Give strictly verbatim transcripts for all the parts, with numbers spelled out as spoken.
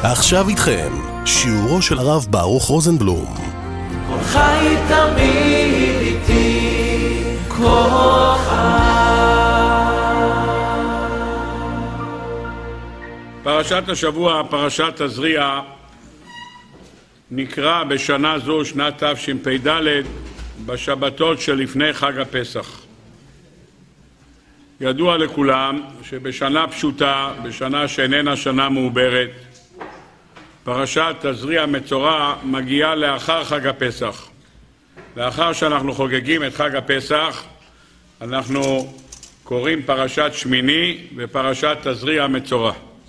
עכשיו איתכם, שיעורו של הרב ברוך רוזנבלום. כל חי תמיד איתי, כל פרשת השבוע, פרשת תזריע, נקרא בשנה זו, שנת תשפ"ד, בשבתות שלפני חג הפסח. ידוע לכולם שבשנה פשוטה, בשנה שאיננה שנה מעוברת, פרשת תזריע מצורע מגיעה לאחר חג הפסח. לאחר שאנחנו חוגגים את חג הפסח, אנחנו קוראים פרשת שמיני ופרשת תזריע מצורע.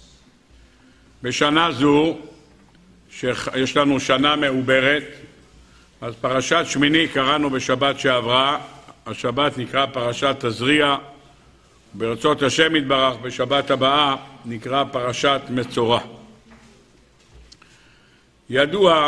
בשנה זו, שיש לנו שנה מעוברת, אז פרשת שמיני קראנו בשבת שעברה, השבת נקרא פרשת תזריע, ברצות השם יתברך בשבת הבאה נקרא פרשת מצורע. ידוע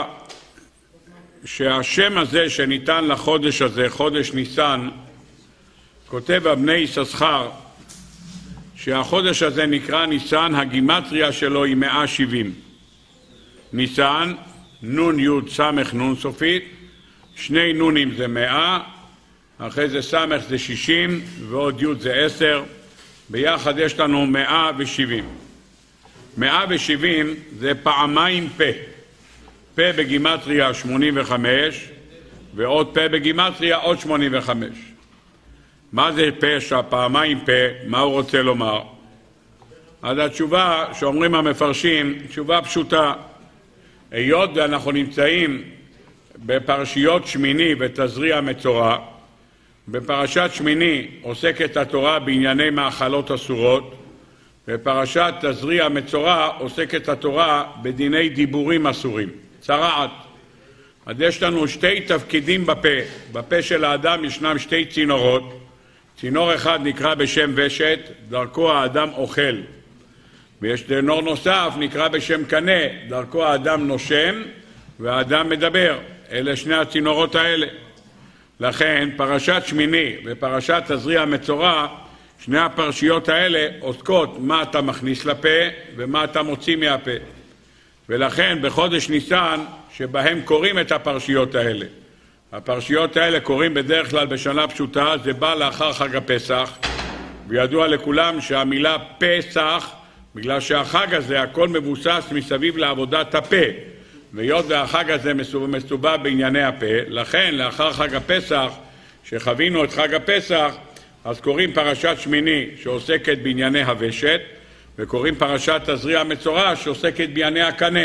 שהשם הזה שניתן לחודש הזה, חודש ניסן, כותב אבני יששכר, שהחודש הזה נקרא ניסן, הגימטריה שלו היא מאה שבעים. ניסן, נון יוד סמך נון סופית, שני נונים זה מאה, אחרי זה סמך זה שישים ועוד יוד זה עשר, ביחד יש לנו מאה ושבעים. מאה ושבעים זה פעמיים פה, פה בגימטריה שמונים וחמש ועוד פה בגימטריה עוד שמונים וחמש. מה זה פה שהפעמיים פה? מה הוא רוצה לומר? אז התשובה שאומרים המפרשים, תשובה פשוטה. היות ואנחנו נמצאים בפרשיות שמיני ותזריע מצורע, בפרשת שמיני עוסקת התורה בענייני מאכלות אסורות, בפרשת תזריע מצורע עוסקת התורה בדיני דיבורים אסורים, צרעת. אז יש לנו שתי תפקידים בפה. בפה של האדם ישנם שתי צינורות. צינור אחד נקרא בשם ושת, דרכו האדם אוכל. ויש צינור נוסף נקרא בשם קנה, דרכו האדם נושם והאדם מדבר. אלה שני הצינורות האלה. לכן פרשת שמיני ופרשת תזריע מצורע, שני הפרשיות האלה עוסקות מה אתה מכניס לפה ומה אתה מוציא מהפה. ולכן בחודש ניסן שבהם קוראים את הפרשיות האלה. הפרשיות האלה קוראים בדרך כלל בשנה פשוטה, זה בא לאחר חג הפסח, וידוע לכולם שהמילה פסח, בגלל שהחג הזה הכל מבוסס מסביב לעבודת הפה, והיות והחג הזה מסובב בענייני הפה, לכן לאחר חג הפסח, שחווינו את חג הפסח, אז קוראים פרשת שמיני שעוסקת בענייני הוושת, וקוראים פרשת תזריע מצורע שעוסקת בענייני הקנה.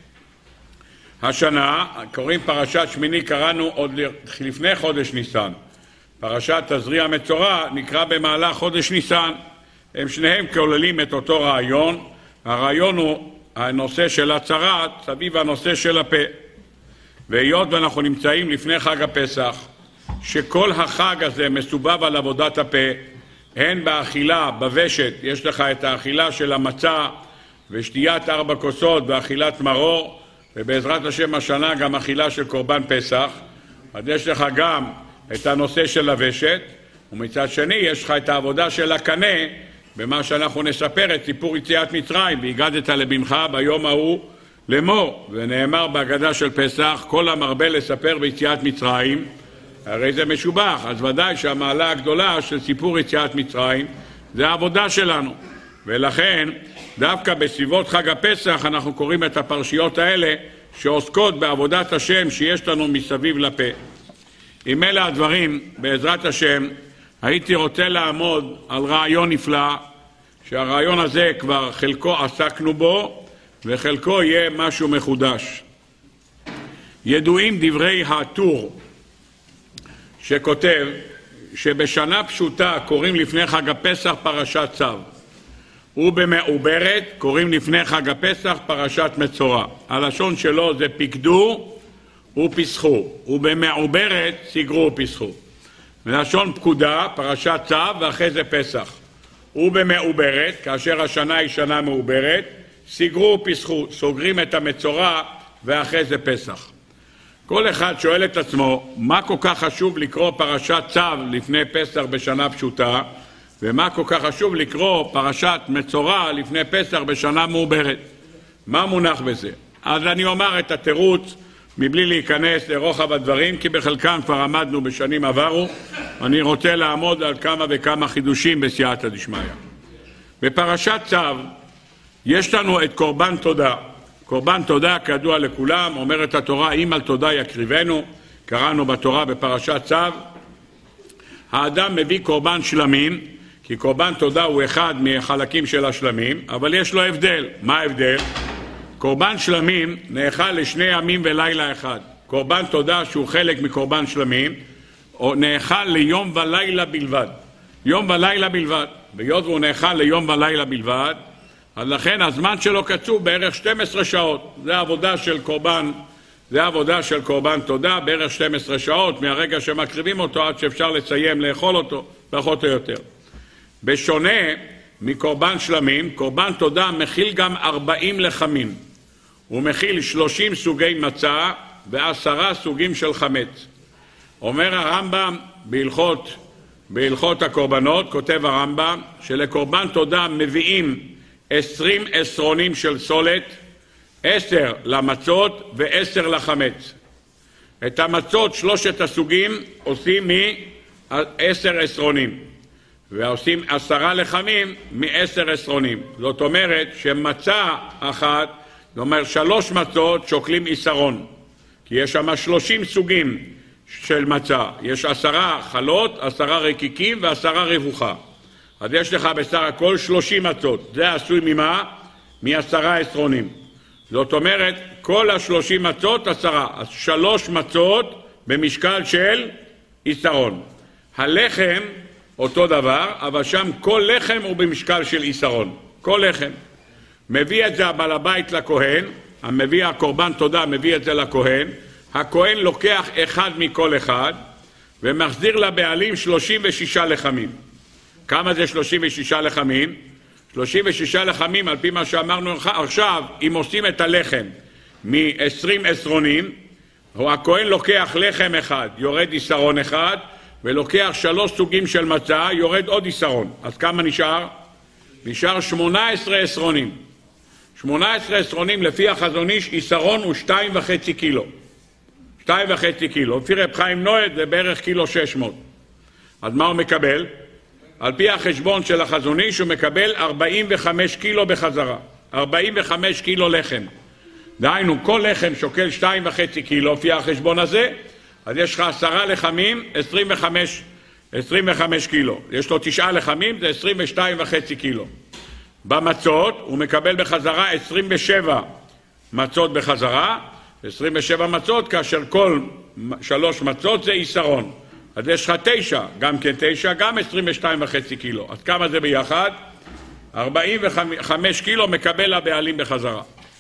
השנה קוראים פרשת שמיני, קראנו עוד לפני חודש ניסן. פרשת תזריע מצורע נקרא במהלך חודש ניסן. הם שניהם כוללים את אותו רעיון. הרעיון הוא הנושא של הצרת סביב הנושא של הפה. והיות ואנחנו נמצאים לפני חג הפסח, שכל החג הזה מסובב על עבודת הפה, הן באכילה, בוושת, יש לך את האכילה של המצה ושתיית ארבע כוסות ואכילת מרור, ובעזרת השם השנה גם אכילה של קורבן פסח. אז יש לך גם את הנושא של הוושת, ומצד שני יש לך את העבודה של הקנה, במה שאנחנו נספר את סיפור יציאת מצרים, והגדת לבנך ביום ההוא לאמור, ונאמר בהגדה של פסח, כל המרבה לספר ביציאת מצרים, הרי זה משובח. אז ודאי שהמעלה הגדולה של סיפור יציאת מצרים זה העבודה שלנו, ולכן דווקא בסביבות חג הפסח אנחנו קוראים את הפרשיות האלה שעוסקות בעבודת השם שיש לנו מסביב לפה. עם אלה הדברים, בעזרת השם, הייתי רוצה לעמוד על רעיון נפלא, שהרעיון הזה כבר חלקו עסקנו בו וחלקו יהיה משהו מחודש. ידועים דברי הטור שכותב שבשנה פשוטה קוראים לפני חג הפסח פרשת צו, ובמעוברת קוראים לפני חג הפסח פרשת מצורע. הלשון שלו זה פיקדו ופסחו, ובמעוברת סגרו ופסחו. לשון פקודה, פרשת צו, ואחרי זה פסח. ובמעוברת, כאשר השנה היא שנה מעוברת, סגרו ופסחו, סוגרים את המצורע ואחרי זה פסח. כל אחד שואל את עצמו, מה כל כך חשוב לקרוא פרשת צו לפני פסח בשנה פשוטה, ומה כל כך חשוב לקרוא פרשת מצורע לפני פסח בשנה מעוברת. מה מונח בזה? אז אני אומר את התירוץ מבלי להיכנס לרוחב הדברים, כי בחלקם כבר עמדנו בשנים עברו. אני רוצה לעמוד על כמה וכמה חידושים בסייעתא דשמיא. בפרשת צו יש לנו את קורבן תודה. קורבן תודה, כידוע לכולם, אומרת התורה, אם על תודה יקריבנו. קראנו בתורה בפרשת צו, האדם מביא קורבן שלמים, כי קורבן תודה הוא אחד מהחלקים של השלמים, אבל יש לו הבדל. מה ההבדל? קורבן שלמים נאכל לשני ימים ולילה אחד. קורבן תודה שהוא חלק מקורבן שלמים, נאכל ליום ולילה בלבד. יום ולילה בלבד. והיות והוא נאכל ליום ולילה בלבד, אז לכן הזמן שלו קצוב בערך שתים עשרה שעות. זה העבודה של קורבן, זה העבודה של קורבן תודה, בערך שתים עשרה שעות, מהרגע שמקריבים אותו עד שאפשר לסיים לאכול אותו, פחות או יותר. בשונה מקורבן שלמים, קורבן תודה מכיל גם ארבעים לחמים. הוא מכיל שלושים סוגי מצה ועשרה סוגים של חמץ. אומר הרמב"ם בהלכות, בהלכות הקורבנות, כותב הרמב"ם, שלקורבן תודה מביאים עשרים עשרונים של סולת, עשר למצות ועשר לחמץ. את המצות, שלושת הסוגים, עושים מעשר עשרונים, ועושים עשרה לחמים מעשר עשרונים. זאת אומרת שמצה אחת, זאת אומרת שלוש מצות שוקלים עשרון, כי יש שם שלושים סוגים של מצה. יש עשרה חלות, עשרה רקיקים ועשרה רבוחה. אז יש לך בסך הכל שלושים מצות. זה עשוי ממה? מעשרה עשרונים. זאת אומרת, כל השלושים מצות עשרה. אז שלוש מצות במשקל של עשרון. הלחם אותו דבר, אבל שם כל לחם הוא במשקל של עשרון. כל לחם. מביא את זה הבעל הבית לכהן, המביא הקורבן תודה מביא את זה לכהן, הכהן לוקח אחד מכל אחד ומחזיר לבעלים שלושים ושישה לחמים. כמה זה שלושים ושישה לחמים? שלושים ושישה לחמים, על פי מה שאמרנו עכשיו, אם עושים את הלחם מ-עשרים עשרונים, הכהן לוקח לחם אחד, יורד עשרון אחד, ולוקח שלוש סוגים של מצה, יורד עוד עשרון. אז כמה נשאר? נשאר שמונה עשרה עשרונים. שמונה עשרה עשרונים לפי החזון איש, עשרון הוא שתיים וחצי קילו. שתיים וחצי קילו. לפי רב חיים נויד זה בערך קילו שש מאות. אז מה הוא מקבל? על פי החשבון של החזון איש הוא מקבל ארבעים וחמש קילו בחזרה. ארבעים וחמש קילו לחם. דהיינו, כל לחם שוקל שתיים וחצי קילו לפי החשבון הזה, אז יש לך עשרה לחמים, עשרים וחמש, עשרים וחמש קילו. יש לו תשעה לחמים, זה עשרים ושתיים וחצי קילו. במצות הוא מקבל בחזרה עשרים ושבע מצות בחזרה, עשרים ושבע מצות, כאשר כל שלוש מצות זה עשרון. אז יש לך תשע, גם כן תשע, גם עשרים ושתיים וחצי קילו. אז כמה זה ביחד? ארבעים וחמש קילו מקבל הבעלים בחזרה.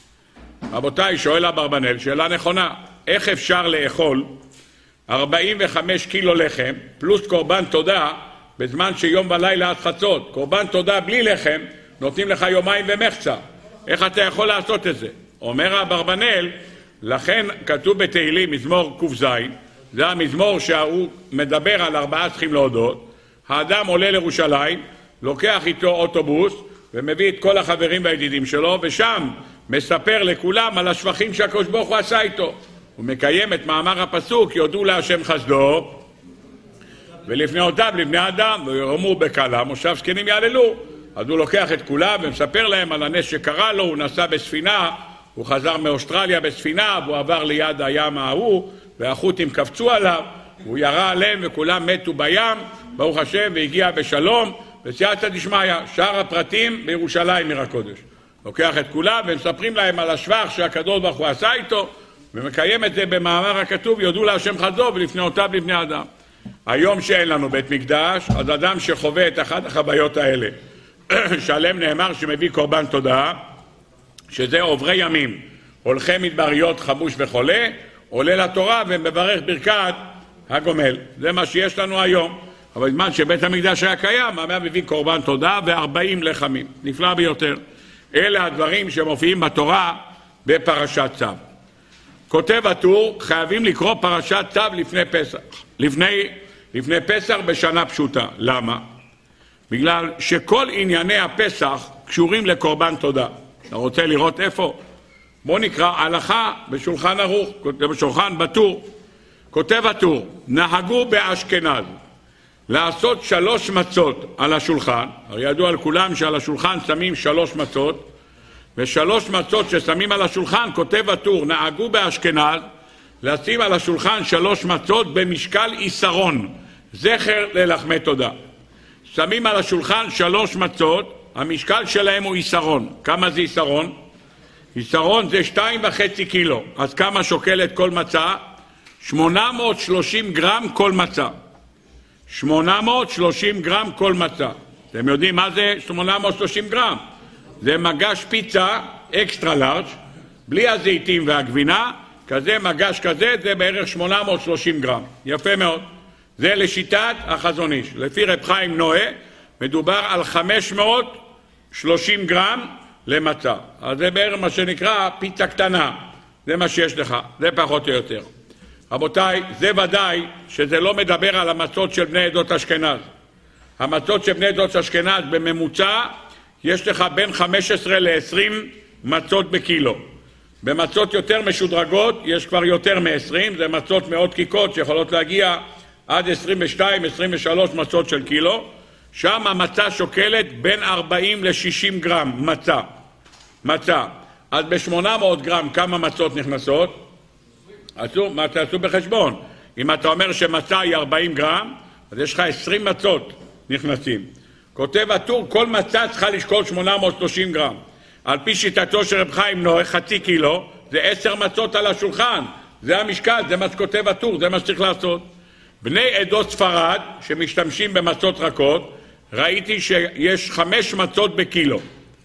רבותיי, שואל אברבנאל, שאלה נכונה, איך אפשר לאכול ארבעים וחמש קילו לחם פלוס קורבן תודה בזמן שיום ולילה עד חצות? קורבן תודה בלי לחם נותנים לך יומיים ומחצה. איך אתה יכול לעשות את זה? אומר אברבנאל, לכן כתוב בתהילים מזמור ק"ז, זה המזמור שהוא מדבר על ארבעה צריכים להודות. האדם עולה לירושלים, לוקח איתו אוטובוס ומביא את כל החברים והידידים שלו, ושם מספר לכולם על השבחים שהקדוש ברוך הוא עשה איתו. הוא מקיים את מאמר הפסוק, יודו להשם חסדו ולפניותיו לבני אדם, ויאמרו בקהלה מושב זקנים יעללו. אז הוא לוקח את כולם ומספר להם על הנס שקרה לו. הוא נסע בספינה, הוא חזר מאוסטרליה בספינה, והוא עבר ליד הים ההוא, והחות'ים קפצו עליו, הוא ירה עליהם וכולם מתו בים, ברוך השם, והגיע בשלום, בסייעתא דשמיא. שאר הפרטים בירושלים עיר הקודש. לוקח את כולם ומספרים להם על השבח שהקדוש ברוך הוא עשה איתו, ומקיים את זה במאמר הכתוב, יודו להשם חסדו ולפניותיו לבני אדם. היום שאין לנו בית מקדש, אז אדם שחווה את אחת החוויות האלה, שעליהם נאמר שמביא קורבן תודה, שזה עוברי ימים, הולכי מדבריות חמוש וחולה, עולה לתורה ומברך ברכת הגומל. זה מה שיש לנו היום. אבל בזמן שבית המקדש היה קיים, היה מביא קורבן תודה וארבעים לחמים. נפלא ביותר. אלה הדברים שמופיעים בתורה בפרשת צו. כותב הטור, חייבים לקרוא פרשת צו לפני פסח. לפני, לפני פסח בשנה פשוטה. למה? בגלל שכל ענייני הפסח קשורים לקורבן תודה. אתה רוצה לראות איפה? בואו נקרא הלכה בשולחן ערוך, בשולחן בטור. כותב הטור, נהגו באשכנז לעשות שלוש מצות על השולחן, הרי ידוע על כולם שעל השולחן שמים שלוש מצות, ושלוש מצות ששמים על השולחן, כותב הטור, נהגו באשכנז לשים על השולחן שלוש מצות במשקל איסרון, זכר ללחמי תודה. שמים על השולחן שלוש מצות, המשקל שלהם הוא איסרון. כמה זה איסרון? איסרון זה שתיים וחצי קילו. אז כמה שוקלת כל מצה? שמונה מאות ושלושים גרם כל מצה. שמונה מאות ושלושים גרם כל מצה. אתם יודעים מה זה שמונה מאות ושלושים גרם? זה מגש פיצה אקסטרה לארג' בלי הזיתים והגבינה, כזה מגש כזה, זה בערך שמונה מאות ושלושים גרם. יפה מאוד. זה לשיטת החזון איש. לפי רב חיים נועה מדובר על חמש מאות ושלושים גרם למצה. אז זה בערך מה שנקרא פיצה קטנה. זה מה שיש לך, זה פחות או יותר. רבותיי, זה ודאי שזה לא מדבר על המצות של בני עדות אשכנז. המצות של בני עדות אשכנז בממוצע יש לך בין חמש עשרה לעשרים מצות בקילו. במצות יותר משודרגות יש כבר יותר מ-עשרים, זה מצות מאוד דקיקות שיכולות להגיע עד עשרים ושתיים עשרים ושלוש מצות של קילו. שם המצה שוקלת בין ארבעים לשישים גרם מצה. מצה. אז ב-שמונה מאות גרם כמה מצות נכנסות? עשו, מה תעשו בחשבון? אם אתה אומר שמצה היא ארבעים גרם, אז יש לך עשרים מצות נכנסים. כותב הטור, כל מצה צריכה לשקול שמונה מאות ושלושים גרם. על פי שיטתו של רב חיים נועה, חצי קילו, זה עשר מצות על השולחן. זה המשקל, זה מה שכותב הטור, זה מה שצריך לעשות. בני עדות ספרד, שמשתמשים במצות רכות, ראיתי שיש חמש מצות בקילו.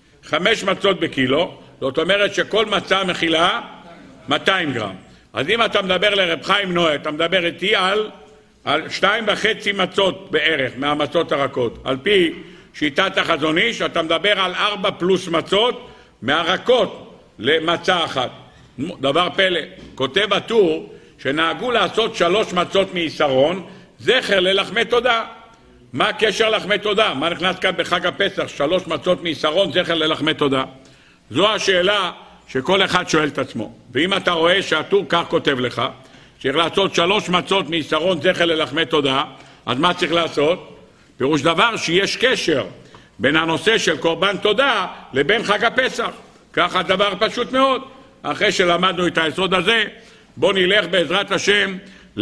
חמש מצות בקילו, זאת אומרת שכל מצה מכילה מאתיים גרם. אז אם אתה מדבר לרב חיים נועה, אתה מדבר איתי על, על שתיים וחצי מצות בערך מהמצות הרכות. על פי שיטת החזון איש, אתה מדבר על ארבע פלוס מצות מהרכות למצה אחת. דבר פלא. כותב הטור שנהגו לעשות שלוש מצות מיסרון, זכר ללחמי תודה. מה הקשר לחמי תודה? מה נכנס כאן בחג הפסח? שלוש מצות מיסרון, זכר ללחמי תודה. זו השאלה שכל אחד שואל את עצמו. ואם אתה רואה שהטור כך כותב לך, צריך לעשות שלוש מצות מיסרון, זכר ללחמי תודה, אז מה צריך לעשות? פירוש דבר שיש קשר בין הנושא של קורבן תודה לבין חג הפסח. ככה דבר פשוט מאוד. אחרי שלמדנו את היסוד הזה, בוא נלך בעזרת השם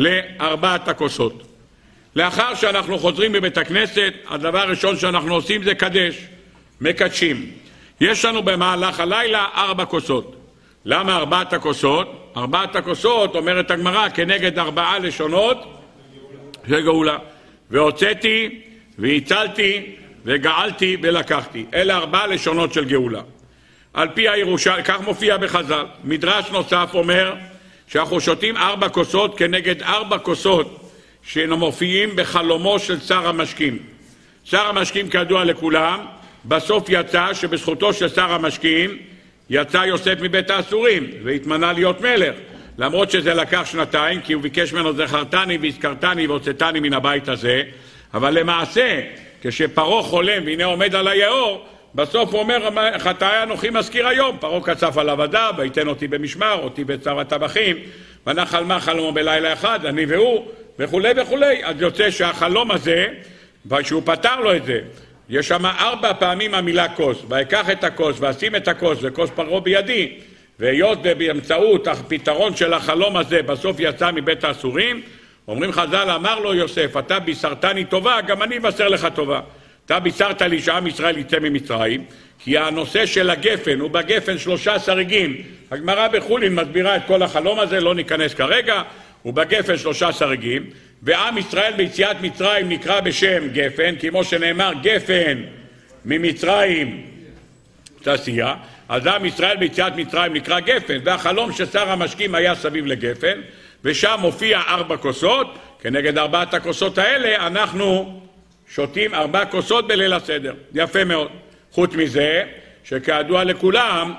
לארבעת הכוסות. לאחר שאנחנו חוזרים מבית הכנסת, הדבר הראשון שאנחנו עושים זה קדש, מקדשים. יש לנו במהלך הלילה ארבע כוסות. למה ארבעת הכוסות? ארבעת הכוסות, אומרת הגמרא, כנגד ארבעה לשונות של גאולה. והוצאתי, והצלתי, וגאלתי ולקחתי. אלה ארבעה לשונות של גאולה. על פי הירושלמי, כך מופיע בחז"ל. מדרש נוסף אומר שאנחנו שותים ארבע כוסות כנגד ארבע כוסות שמופיעים בחלומו של שר המשקים. שר המשקים כידוע לכולם, בסוף יצא שבזכותו של שר המשקים יצא יוסף מבית האסורים והתמנה להיות מלך. למרות שזה לקח שנתיים, כי הוא ביקש ממנו זכרתני והזכרתני והוצאתני מן הבית הזה, אבל למעשה כשפרעה חולם והנה עומד על היאור, בסוף הוא אומר, חטאי אנוכי מזכיר היום. פרעה קצף עליו עדה, ויתן אותי במשמר, אותי בצר הטבחים, ונחל מה חלומו בלילה אחד, אני והוא, וכולי וכולי. אז יוצא שהחלום הזה, שהוא פתר לו את זה, יש שם ארבע פעמים המילה כוס, ויקח את הכוס, ואשים את הכוס, וכוס פרעה בידי, והיות ובאמצעות הפתרון של החלום הזה, בסוף יצא מבית האסורים, אומרים חז"ל, אמר לו יוסף, אתה בישרתני טובה, גם אני אבשר לך טובה. אתה בישרת לי שעם ישראל יצא ממצרים, כי הנושא של הגפן, הוא בגפן שלושה סרגים. הגמרא בחולין מסבירה את כל החלום הזה, לא ניכנס כרגע, הוא בגפן שלושה סרגים, ועם ישראל ביציאת מצרים נקרא בשם גפן, כמו שנאמר גפן ממצרים תעשייה, אז עם ישראל ביציאת מצרים נקרא גפן, והחלום ששר המשקים היה סביב לגפן, ושם מופיע ארבע כוסות, כנגד ארבעת הכוסות האלה אנחנו שותים ארבע כוסות בליל הסדר. יפה מאוד. חוץ מזה, שכידוע לכולם,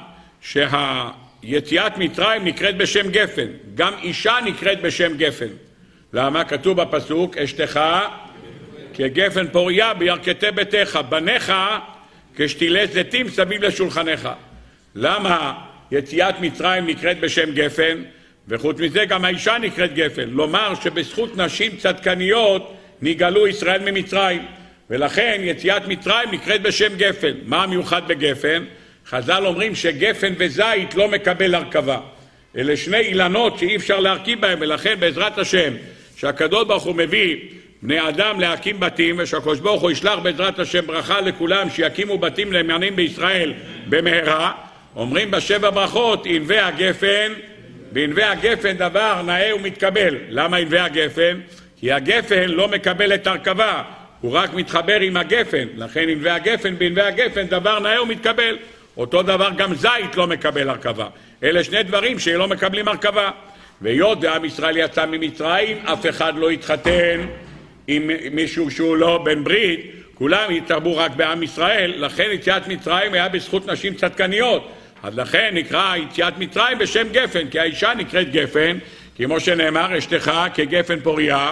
שהיציאת מצרים נקראת בשם גפן. גם אישה נקראת בשם גפן. למה? כתוב בפסוק, אשתך כגפן פוריה בירכתי ביתך, בניך כשתילי זיתים סביב לשולחנך. למה יציאת מצרים נקראת בשם גפן, וחוץ מזה גם האישה נקראת גפן. לומר שבזכות נשים צדקניות נגאלו ישראל ממצרים, ולכן יציאת מצרים נקראת בשם גפן. מה המיוחד בגפן? חז"ל אומרים שגפן וזית לא מקבל הרכבה. אלה שני אילנות שאי אפשר להרכיב בהם, ולכן בעזרת השם שהקדוש ברוך הוא מביא בני אדם להקים בתים, ושהקדוש ברוך הוא ישלח בעזרת השם ברכה לכולם שיקימו בתים למענים בישראל במהרה, אומרים בשבע ברכות ענבי הגפן, בענבי הגפן דבר נאה ומתקבל. למה ענבי הגפן? כי הגפן לא מקבל את הרכבה, הוא רק מתחבר עם הגפן, לכן ענבי הגפן, בענבי הגפן דבר נאה ומתקבל. אותו דבר גם זית לא מקבל הרכבה. אלה שני דברים שלא מקבלים הרכבה. והיות ועם ישראל יצא ממצרים, אף אחד לא יתחתן עם מישהו שהוא לא בן ברית, כולם יתרבו רק בעם ישראל, לכן יציאת מצרים היה בזכות נשים צדקניות. אז לכן נקרא יציאת מצרים בשם גפן, כי האישה נקראת גפן, כמו שנאמר, אשתך כגפן פוריה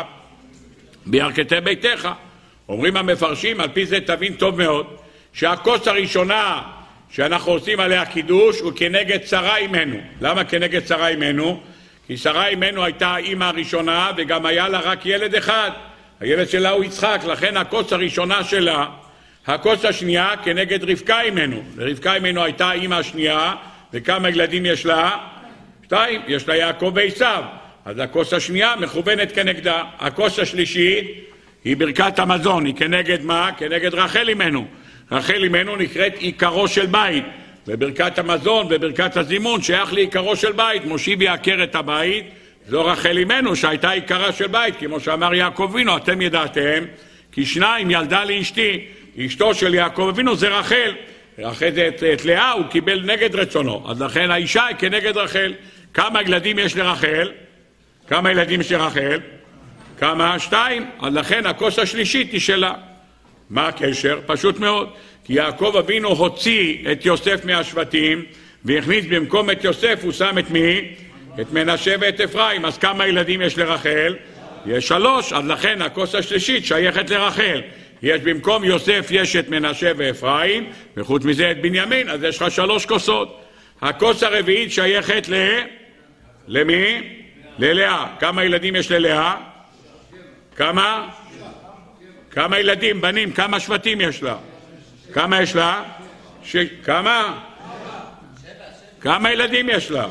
בירכתי ביתך. אומרים המפרשים, על פי זה תבין טוב מאוד, שהכוס הראשונה שאנחנו עושים עליה קידוש הוא כנגד שרה אימנו. למה כנגד שרה אימנו? כי שרה אימנו הייתה האמא הראשונה וגם היה לה רק ילד אחד, הילד שלה הוא יצחק, לכן הכוס הראשונה שלה. הכוס השנייה כנגד רבקה אימנו, רבקה אימנו הייתה האמא השנייה, וכמה ילדים יש לה? שתיים, יש לה יעקב ועשיו, אז הכוס השנייה מכוונת כנגדה. הכוס השלישית היא ברכת המזון, היא כנגד מה? כנגד רחל אימנו. רחל אימנו נקראת עיקרו של בית, וברכת המזון וברכת הזימון שייך לעיקרו של בית. מושיב יעקר את הבית, זו רחל אימנו שהייתה עיקרה של בית, כמו שאמר יעקב אבינו, אתם ידעתם כי שניים ילדה לאשתי, אשתו של יעקב אבינו זה רחל, אחרי זה את, את לאה הוא קיבל נגד רצונו, אז לכן האישה היא כנגד רחל. כמה ילדים יש לרחל? כמה ילדים יש לרחל? כמה? שתיים. אז לכן הכוס השלישית היא שלה. מה הקשר? פשוט מאוד, כי יעקב אבינו הוציא את יוסף מהשבטים והכניס במקום את יוסף, הוא שם את מי? את מנשה ואת אפרים. אז כמה ילדים יש לרחל? יש שלוש, אז לכן הכוס השלישית שייכת לרחל. יש במקום יוסף יש את מנשה ואפרים, וחוץ מזה את בנימין, אז יש לך שלוש כוסות. הכוס הרביעית שייכת ל... למי? ללאה. כמה ילדים יש ללאה? כמה? כמה ילדים, בנים, כמה שבטים יש לה? כמה יש לה? ש... כמה? כמה ילדים יש לה?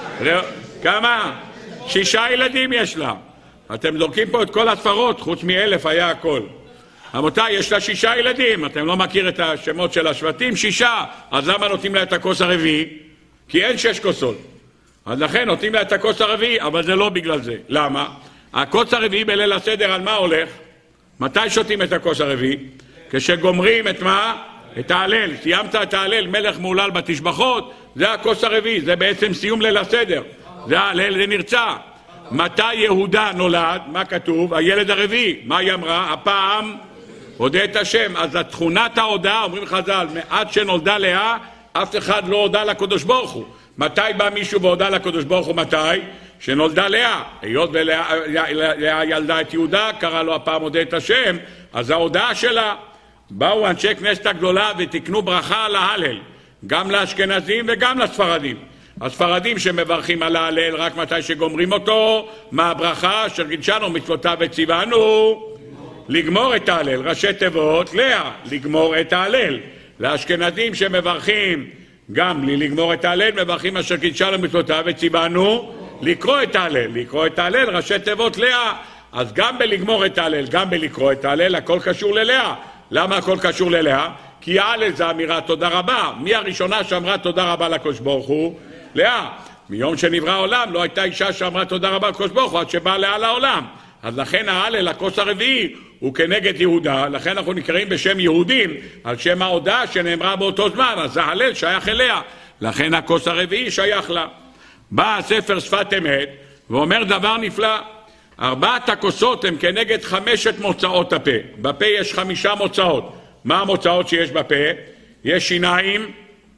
כמה? שישה ילדים יש לה. אתם זורקים פה את כל הספרות, חוץ מאלף היה הכל. רבותיי, יש לה שישה ילדים, אתם לא מכיר את השמות של השבטים? שישה. אז למה נותנים לה את הכוס הרביעי? כי אין שש כוסות. אז לכן נותנים לה את הכוס הרביעי, אבל זה לא בגלל זה. למה? הכוס הרביעי בליל הסדר על מה הולך? מתי שותים את הכוס הרביעי? כשגומרים את מה? את ההלל. סיימת את ההלל, מלך מעולל בתשבחות, זה הכוס הרביעי, זה בעצם סיום ליל הסדר. זה ההלל, זה נרצה. מתי יהודה נולד? מה כתוב? הילד הרביעי. מה היא אמרה? הפעם הודה את השם. אז התכונת ההודעה, אומרים חז"ל, מעט שנולדה לאה, אף אחד לא הודה לקדוש ברוך הוא. מתי בא מישהו והודה לקדוש ברוך הוא? מתי? שנולדה לאה. היות ולאה ילדה את יהודה, קרא לו הפעם הודה את השם, אז ההודעה שלה, באו אנשי כנסת הגדולה ותקנו ברכה על ההלל, גם לאשכנזים וגם לספרדים. הספרדים שמברכים על ההלל רק מתי שגומרים אותו, מה הברכה? אשר קידשנו מצוותיו וציוונו לגמור את ההלל, ראשי תיבות לאה, לגמור את ההלל. לאשכנזים שמברכים גם בלי לגמור את ההלל, מברכים אשר קידשנו מצוותיו וציוונו לקרוא את ההלל, לקרוא את ההלל, ראשי תיבות לאה. אז גם בלגמור את ההלל, גם בלקרוא את ההלל, הכל קשור ללאה. למה הכל קשור ללאה? כי ההלל זה אמירה תודה רבה. מי הראשונה שאמרה תודה רבה לקדוש ברוך הוא? לאה. מיום שנברא העולם לא הייתה אישה שאמרה תודה רבה לקדוש ברוך הוא עד שבאה לאה לעולם. אז לכן ההלל, הכוס הרביעי, הוא כנגד יהודה, לכן אנחנו נקראים בשם יהודים, על שם ההודעה שנאמרה באותו זמן, אז ההלל שייך אליה, לכן הכוס הרביעי שייך לה. בא הספר שפת אמת ואומר דבר נפלא, ארבעת הכוסות הם כנגד חמשת מוצאות הפה. בפה יש חמישה מוצאות. מה המוצאות שיש בפה? יש שיניים,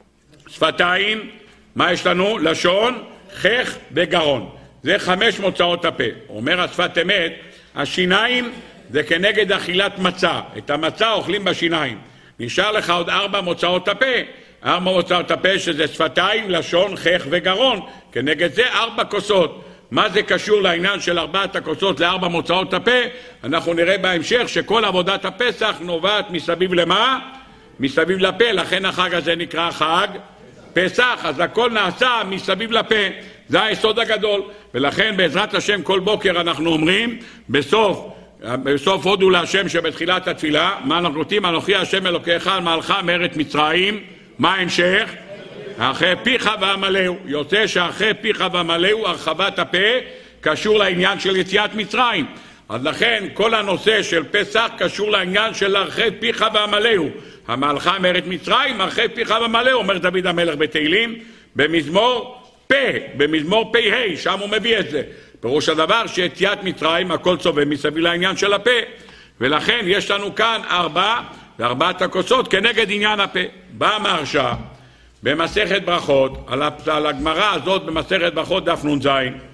שפתיים, מה יש לנו? לשון, חך וגרון. זה חמש מוצאות הפה. אומר השפת אמת, השיניים זה כנגד אכילת מצה. את המצה אוכלים בשיניים. נשאר לך עוד ארבע מוצאות הפה. ארבע מוצאות הפה שזה שפתיים, לשון, חך וגרון. כנגד זה ארבע כוסות. מה זה קשור לעניין של ארבעת הכוסות לארבע מוצאות הפה? אנחנו נראה בהמשך שכל עבודת הפסח נובעת מסביב למה? מסביב לפה, לכן החג הזה נקרא חג פסח, אז הכל נעשה מסביב לפה, זה היסוד הגדול, ולכן בעזרת השם כל בוקר אנחנו אומרים בסוף, בסוף הודו להשם שבתחילת התפילה, מה אנחנו רוצים? אנוכי השם אלוקיך על מעלך מארץ מצרים, מה ההמשך? אחרי פיך ועמלהו, יוצא שאחרי פיך ועמלהו הרחבת הפה קשור לעניין של יציאת מצרים, אז לכן כל הנושא של פסח קשור לעניין של אחרי פיך ועמלהו, המעלך מארץ מצרים, אחרי פיך ועמלהו, אומר דוד המלך בתהילים, במזמור פה, במזמור פה, שם הוא מביא את זה. פירוש הדבר שיציאת מצרים, הכל צובע מסביב לעניין של הפה, ולכן יש לנו כאן ארבע, וארבעת הכוסות כנגד עניין הפה. בא המהרש"א במסכת ברכות, על, על הגמרא הזאת במסכת ברכות דף נ"ז,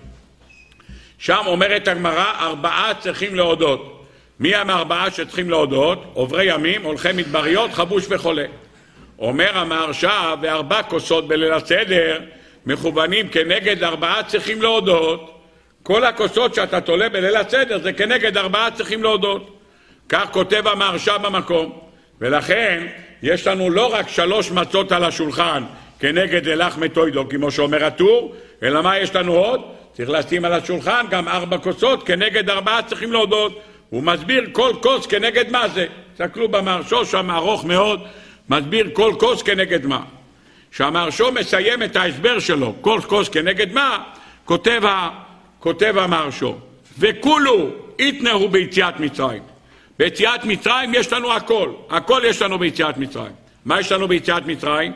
שם אומרת הגמרא, ארבעה צריכים להודות. מי הם הארבעה שצריכים להודות? עוברי ימים, הולכי מדבריות, חבוש וחולה. אומר המהרש"א, וארבע כוסות בליל הסדר מכוונים כנגד ארבעה צריכים להודות. כל הכוסות שאתה תולה בליל הסדר זה כנגד ארבעה צריכים להודות. כך כותב המהרש"א במקום. ולכן יש לנו לא רק שלוש מצות על השולחן כנגד אלך מתוידו, כמו שאומר הטור, אלא מה יש לנו עוד? צריך לשים על השולחן גם ארבע כוסות כנגד ארבעה צריכים להודות. הוא מסביר כל כוס כנגד מה זה. תסתכלו במהרש"א שם ארוך מאוד, מסביר כל כוס כנגד מה. כשהמהרש"א מסיים את ההסבר שלו, כל כוס כנגד מה, כותב, כותב המהרש"א, וכולו יתנהו ביציאת מצרים. ביציאת מצרים יש לנו הכל, הכל יש לנו ביציאת מצרים. מה יש לנו ביציאת מצרים?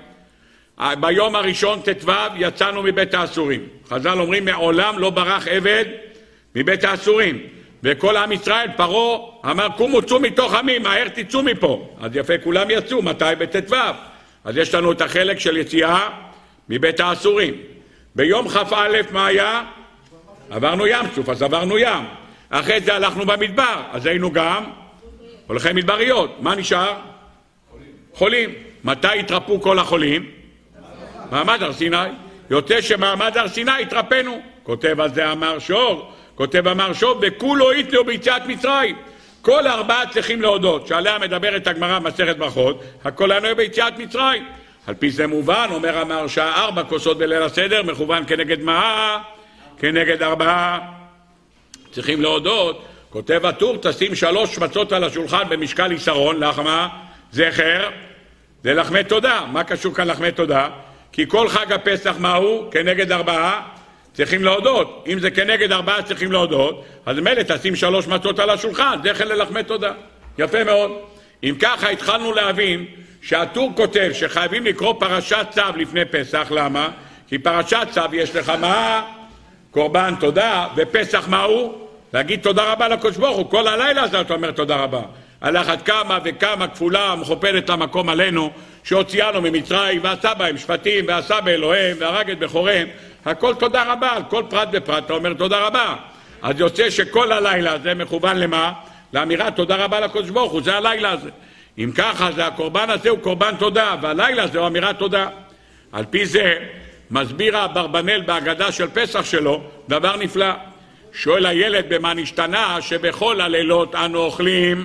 ביום הראשון תתוו יצאנו מבית האסורים. חז"ל אומרים מעולם לא ברח עבד מבית האסורים. וכל עם ישראל, פרעה אמר קומו צאו מתוך עמי, מהר תצאו מפה. אז יפה כולם יצאו, מתי? בתתוו. אז יש לנו את החלק של יציאה מבית האסורים. ביום כ"א מה היה? עברנו ים סוף, אז עברנו ים. אחרי זה הלכנו במדבר, אז היינו גם הולכי מדבריות. מה נשאר? חולים. חולים. מתי התרפו כל החולים? מעמד הר סיני. יוצא שמעמד הר סיני התרפנו. כותב על זה המהרש"א, כותב המהרש"א, וכולו יתנהו ביציאת מצרים. כל ארבעה צריכים להודות, שעליה מדברת הגמרא מסכת ברכות, הכל לנו ביציאת מצרים. על פי זה מובן, אומר המהרש"א, ארבע כוסות בליל הסדר, מכוון כנגד מה? כנגד ארבעה. צריכים להודות. כותב הטור, תשים שלוש מצות על השולחן במשקל יסרון, לחמה, זכר, זה לחמי תודה. מה קשור כאן לחמי תודה? כי כל חג הפסח מהו? כנגד ארבעה. צריכים להודות. אם זה כנגד ארבעה צריכים להודות, אז מילא תשים שלוש מצות על השולחן, זכר ללחמי תודה. יפה מאוד. אם ככה התחלנו להבין שהטור כותב שחייבים לקרוא פרשת צו לפני פסח. למה? כי פרשת צו יש לך מה? קורבן תודה, ופסח מהו? להגיד תודה רבה לקדוש ברוך הוא. כל הלילה הזה אתה אומר תודה רבה. על אחת כמה וכמה כפולה מכופלת למקום עלינו, שהוציאנו ממצרים ועשה בהם שפטים ועשה באלוהים והרג את בכוריהם. הכל תודה רבה, על כל פרט ופרט אתה אומר תודה רבה. אז יוצא שכל הלילה הזה מכוון למה? לאמירה תודה רבה לקדוש ברוך הוא, זה הלילה הזה. אם ככה, זה הקורבן הזה הוא קורבן תודה, והלילה הזה הוא אמירת תודה. על פי זה מסביר אברבנאל בהגדה של פסח שלו דבר נפלא. שואל הילד במה נשתנה שבכל הלילות אנו אוכלים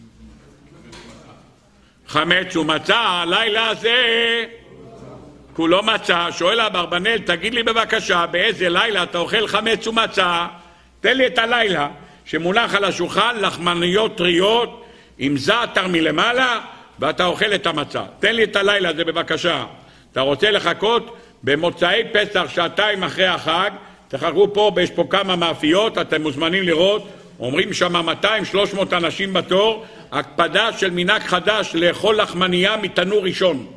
חמץ ומצה, הלילה הזה כולו מצה. שואל אברבנאל, תגיד לי בבקשה, באיזה לילה אתה אוכל חמץ ומצה? תן לי את הלילה שמונח על השולחן לחמניות טריות עם זעתר מלמעלה ואתה אוכל את המצה. תן לי את הלילה הזה בבקשה. אתה רוצה לחכות במוצאי פסח שעתיים אחרי החג, תחכו פה, יש פה כמה מאפיות, אתם מוזמנים לראות, אומרים שם מאתיים שלוש מאות אנשים בתור, הקפדה של מנהג חדש לאכול לחמניה מתנור ראשון.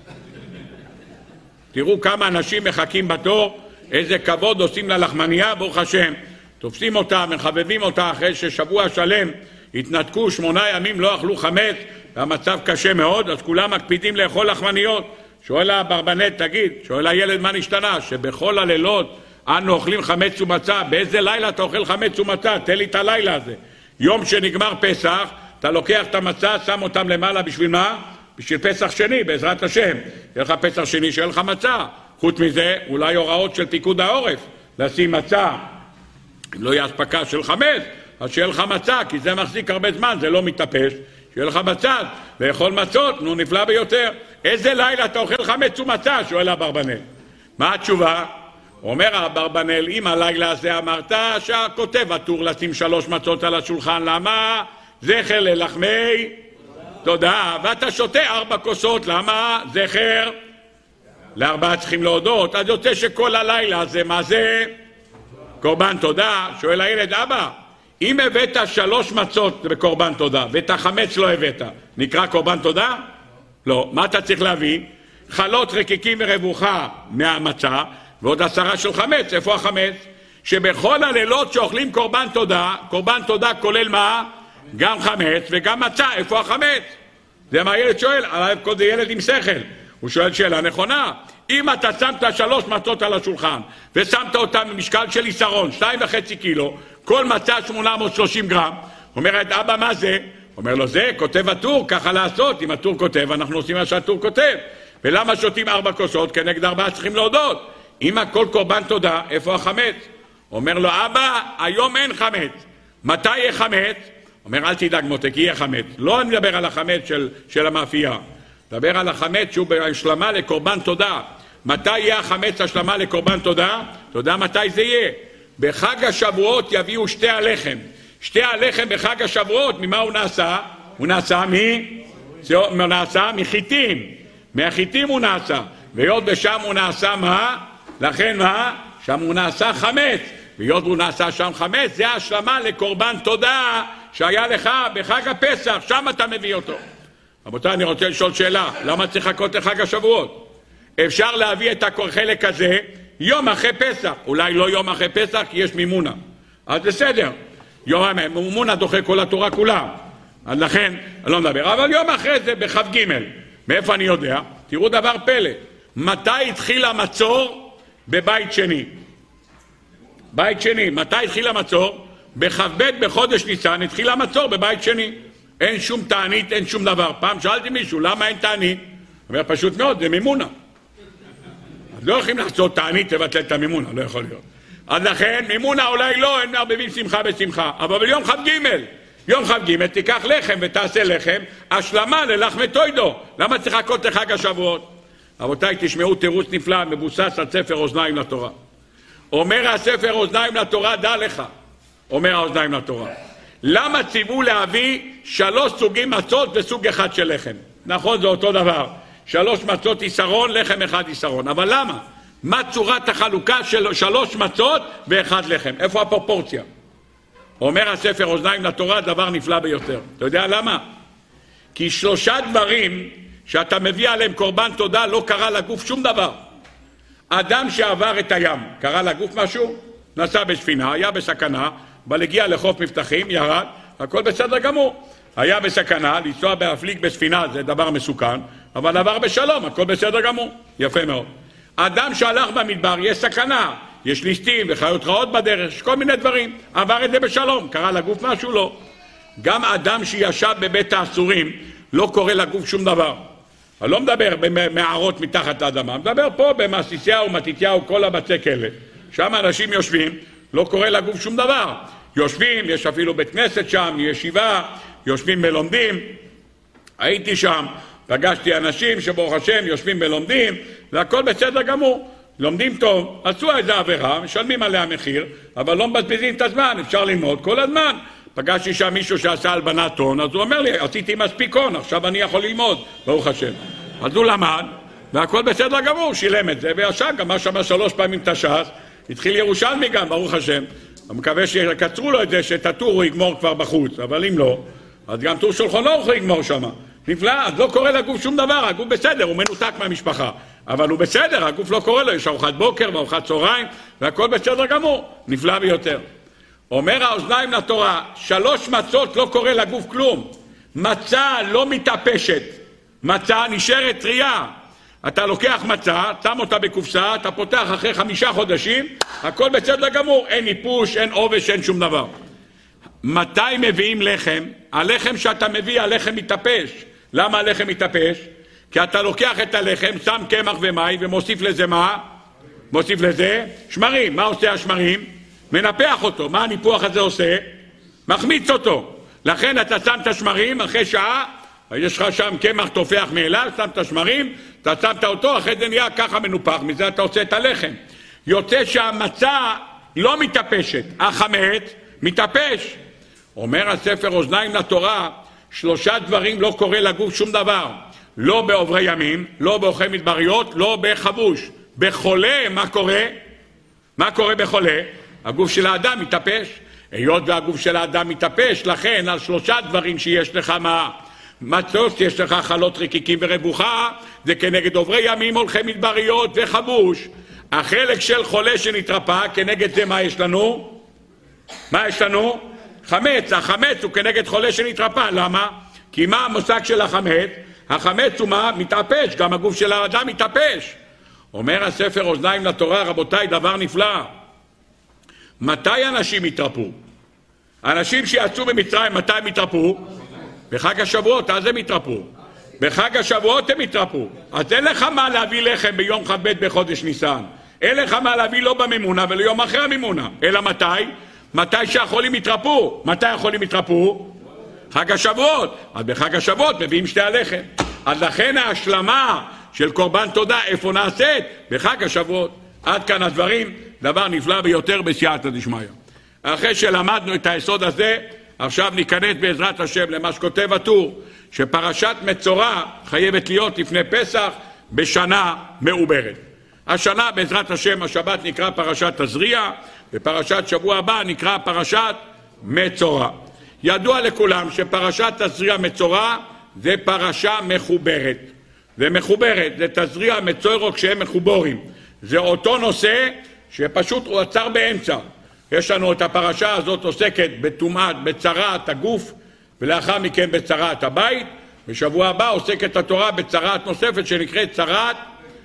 תראו כמה אנשים מחכים בתור, איזה כבוד עושים ללחמניה, ברוך השם. תופסים אותה, מחבבים אותה אחרי ששבוע שלם התנתקו, שמונה ימים לא אכלו חמץ, והמצב קשה מאוד, אז כולם מקפידים לאכול לחמניות. שואל אברבנאל, תגיד, שואל הילד מה נשתנה? שבכל הלילות אנו אוכלים חמץ ומצה. באיזה לילה אתה אוכל חמץ ומצה? תן לי את הלילה הזה. יום שנגמר פסח, אתה לוקח את המצה, שם אותם למעלה בשביל מה? בשביל פסח שני, בעזרת השם. יהיה לך פסח שני שיהיה לך מצה. חוץ מזה, אולי הוראות של פיקוד העורף, לשים מצה. אם לא יהיה אספקה של חמץ, אז שיהיה לך מצה, כי זה מחזיק הרבה זמן, זה לא מתאפש. שיהיה לך בצד, לאכול מצות, נו נפלא ביותר. איזה לילה אתה אוכל חמץ ומצה? שואל אברבנאל. מה התשובה? אומר אברבנאל, אם הלילה הזה אמרת שהכותב הטור לשים שלוש מצות על השולחן, למה? זכר ללחמי תודה. ואתה שותה ארבע כוסות, למה? זכר לארבעה צריכים להודות. אז יוצא שכל הלילה הזה, מה זה? קורבן תודה. שואל הילד, אבא, אם הבאת שלוש מצות בקורבן תודה ואת החמץ לא הבאת, נקרא קורבן תודה? לא. מה אתה צריך להביא? חלות רקיקים ורבוחה מהמצה ועוד עשרה של חמץ. איפה החמץ? שבכל הלילות שאוכלים קורבן תודה, קורבן תודה כולל מה? גם חמץ וגם מצה. איפה החמץ? זה מה הילד שואל. כל זה ילד עם שכל. הוא שואל שאלה נכונה. אם אתה שמת שלוש מצות על השולחן ושמת אותם במשקל של יסרון, שתיים וחצי קילו, כל מצה שמונה מאות ושלושים גרם, אומרת, אבא, מה זה? אומר לו, זה כותב הטור, ככה לעשות. אם הטור כותב, אנחנו עושים מה שהטור כותב. ולמה שותים ארבע כוסות? כנגד ארבעה צריכים להודות. אם הכל קורבן תודה, איפה החמץ? אומר לו, אבא, היום אין חמץ. מתי יהיה חמץ? אומר, אל תדאג מותק, יהיה חמץ. לא אני מדבר על החמץ של, של המאפייה. מדבר על החמץ שהוא בהשלמה לקורבן תודה. מתי יהיה החמץ השלמה לקורבן תודה? אתה יודע מתי זה יהיה? בחג השבועות יביאו שתי הלחם. שתי הלחם בחג השבועות, ממה הוא נעשה? הוא נעשה מי? הוא נעשה מחיטים. מהחיטים הוא נעשה. ויוד בשם הוא נעשה מה? לכן מה? שם הוא נעשה חמץ. ויוד הוא נעשה שם חמץ, זה השלמה לקורבן תודה שהיה לך בחג הפסח, שם אתה מביא אותו. רבותיי, אני רוצה לשאול שאלה, למה צריך לחכות לחג השבועות? אפשר להביא את החלק הזה יום אחרי פסח, אולי לא יום אחרי פסח כי יש מימונה, אז בסדר, יום מימונה דוחה כל התורה כולה, אז לכן אני לא מדבר, אבל יום אחרי זה בחב ג', מאיפה אני יודע? תראו דבר פלא, מתי התחיל המצור בבית שני? בית שני, מתי התחיל המצור? בחב ב' בחודש ניסן התחיל המצור בבית שני. אין שום תענית, אין שום דבר. פעם שאלתי מישהו, למה אין תענית? אומר, פשוט מאוד, זה מימונה. אז לא יכולים לעשות תענית לבטל את המימונה, לא יכול להיות. אז לכן, מימונה אולי לא, אין מערבבים שמחה בשמחה. אבל ביום חב ג', יום חב ג' תיקח לחם ותעשה לחם, השלמה ללחמי תוידו. למה צריך לחכות לחג השבועות? רבותיי, תשמעו תירוץ נפלא, מבוסס על ספר אוזניים לתורה. אומר הספר אוזניים לתורה, דע לך, אומר האוזניים לתורה. למה ציוו להביא שלוש סוגים מצות וסוג אחד של לחם? נכון, זה אותו דבר. שלוש מצות יסרון, לחם אחד יסרון. אבל למה? מה צורת החלוקה של שלוש מצות ואחד לחם? איפה הפרופורציה? אומר הספר אוזניים לתורה, דבר נפלא ביותר. אתה יודע למה? כי שלושה דברים שאתה מביא עליהם קורבן תודה לא קרה לגוף שום דבר. אדם שעבר את הים, קרה לגוף משהו? נסע בספינה, היה בסכנה, אבל הגיע לחוף מבטחים, ירד, הכל בסדר גמור. היה בסכנה, לנסוע בהפליג בספינה זה דבר מסוכן, אבל עבר בשלום, הכל בסדר גמור. יפה מאוד. אדם שהלך במדבר, יש סכנה, יש ליסטים וחיות רעות בדרך, יש כל מיני דברים. עבר את זה בשלום, קרה לגוף משהו? לא. גם אדם שישב בבית האסורים, לא קורה לגוף שום דבר. אני לא מדבר במערות מתחת לאדמה, מדבר פה במסיסיהו, מתיתיהו, כל הבתי כלא. שם אנשים יושבים, לא קורה לגוף שום דבר. יושבים, יש אפילו בית כנסת שם, ישיבה, יושבים ולומדים. הייתי שם, פגשתי אנשים שברוך השם יושבים ולומדים, והכל בסדר גמור. לומדים טוב, עשו איזה עבירה, משלמים עליה מחיר, אבל לא מבזבזים את הזמן, אפשר ללמוד כל הזמן. פגשתי שם מישהו שעשה הלבנת הון, אז הוא אומר לי, עשיתי מספיק הון, עכשיו אני יכול ללמוד, ברוך השם. אז הוא למד, והכל בסדר גמור, שילם את זה, וישב גם מה שמה שלוש פעמים את הש"ס, התחיל ירושלמי גם, ברוך השם. אני מקווה שיקצרו לו את זה, שאת הטור הוא יגמור כבר בחוץ, אבל אם לא, אז גם טור שולחון לא יכול לגמור שם. נפלא, אז לא קורה לגוף שום דבר, הגוף בסדר, הוא מנותק מהמשפחה. אבל הוא בסדר, הגוף לא קורה לו, יש ארוחת בוקר וארוחת צהריים, והכל בסדר גמור, נפלא ביותר. אומר האוזניים לתורה, שלוש מצות לא קורה לגוף כלום. מצה לא מתאפשת, מצה נשארת טריה. אתה לוקח מצה, שם אותה בקופסה, אתה פותח אחרי חמישה חודשים, הכל בסדר גמור, אין איפוש, אין עובש, אין שום דבר. מתי מביאים לחם? הלחם שאתה מביא, הלחם מתאפש. למה הלחם מתאפש? כי אתה לוקח את הלחם, שם קמח ומים ומוסיף לזה מה? מוסיף לזה שמרים. מה עושה השמרים? מנפח אותו. מה הניפוח הזה עושה? מחמיץ אותו. לכן אתה שם את השמרים, אחרי שעה, יש לך שם קמח תופח מאליו, שם את השמרים, אתה שמת אותו, אחרי זה נהיה ככה מנופח, מזה אתה עושה את הלחם. יוצא שהמצה לא מתאפשת, החמץ מתאפש. אומר הספר אוזניים לתורה, שלושה דברים לא קורה לגוף שום דבר. לא בעוברי ימים, לא באוכלי מדבריות, לא בחבוש. בחולה, מה קורה? מה קורה בחולה? הגוף של האדם מתאפש. היות והגוף של האדם מתאפש, לכן על שלושה דברים שיש לך מה? מצות, יש לך חלות רקיקים ורבוחה, זה כנגד עוברי ימים, הולכי מדבריות וחבוש. החלק של חולה שנתרפא, כנגד זה מה יש לנו? מה יש לנו? חמץ. החמץ הוא כנגד חולה שנתרפא. למה? כי מה המושג של החמץ? החמץ הוא מה? מתאפש. גם הגוף של האדם מתאפש. אומר הספר אוזניים לתורה, רבותיי, דבר נפלא. מתי אנשים יתרפו? אנשים שיצאו במצרים, מתי הם יתרפו? בחג השבועות, אז הם יתרפו. בחג השבועות הם יתרפו. אז אין לך מה להביא לחם ביום ח' ב' בחודש ניסן. אין לך מה להביא לא בממונה ולא יום אחרי הממונה. אלא מתי? מתי שהחולים יתרפו. מתי החולים יתרפו? חג השבועות. אז בחג השבועות מביאים שתי הלחם. אז לכן ההשלמה של קורבן תודה, איפה נעשית? בחג השבועות. עד כאן הדברים, דבר נפלא ביותר בסייעתא דשמיא. אחרי שלמדנו את היסוד הזה, עכשיו ניכנס בעזרת השם למה שכותב הטור, שפרשת מצורע חייבת להיות לפני פסח בשנה מעוברת. השנה בעזרת השם השבת נקרא פרשת תזריע, ופרשת שבוע הבא נקרא פרשת מצורע. ידוע לכולם שפרשת תזריע מצורע זה פרשה מחוברת. זה מחוברת, זה תזריע מצורע כשהם מחובורים. זה אותו נושא שפשוט הוא עצר באמצע. יש לנו את הפרשה הזאת עוסקת בטומאת, בצרעת הגוף, ולאחר מכן בצרעת הבית. בשבוע הבא עוסקת התורה בצרעת נוספת שנקראת צרעת,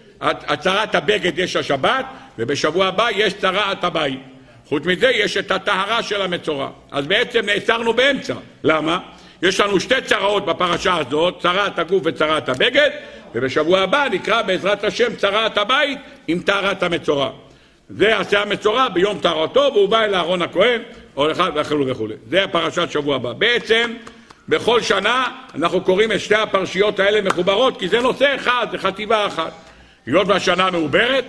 צרעת הבגד יש השבת, ובשבוע הבא יש צרעת הבית. חוץ מזה יש את הטהרה של המצורע. אז בעצם נעצרנו באמצע. למה? יש לנו שתי צרעות בפרשה הזאת, צרעת הגוף וצרעת הבגד, ובשבוע הבא נקרא בעזרת השם צרעת הבית עם טהרת המצורע. זה יעשה המצורע ביום טהרתו, והוא בא אל אהרון הכהן, או אחד וכו' וכו'. זה הפרשת שבוע הבא. בעצם, בכל שנה אנחנו קוראים את שתי הפרשיות האלה מחוברות, כי זה נושא אחד, זה חטיבה אחת. היות והשנה מעוברת,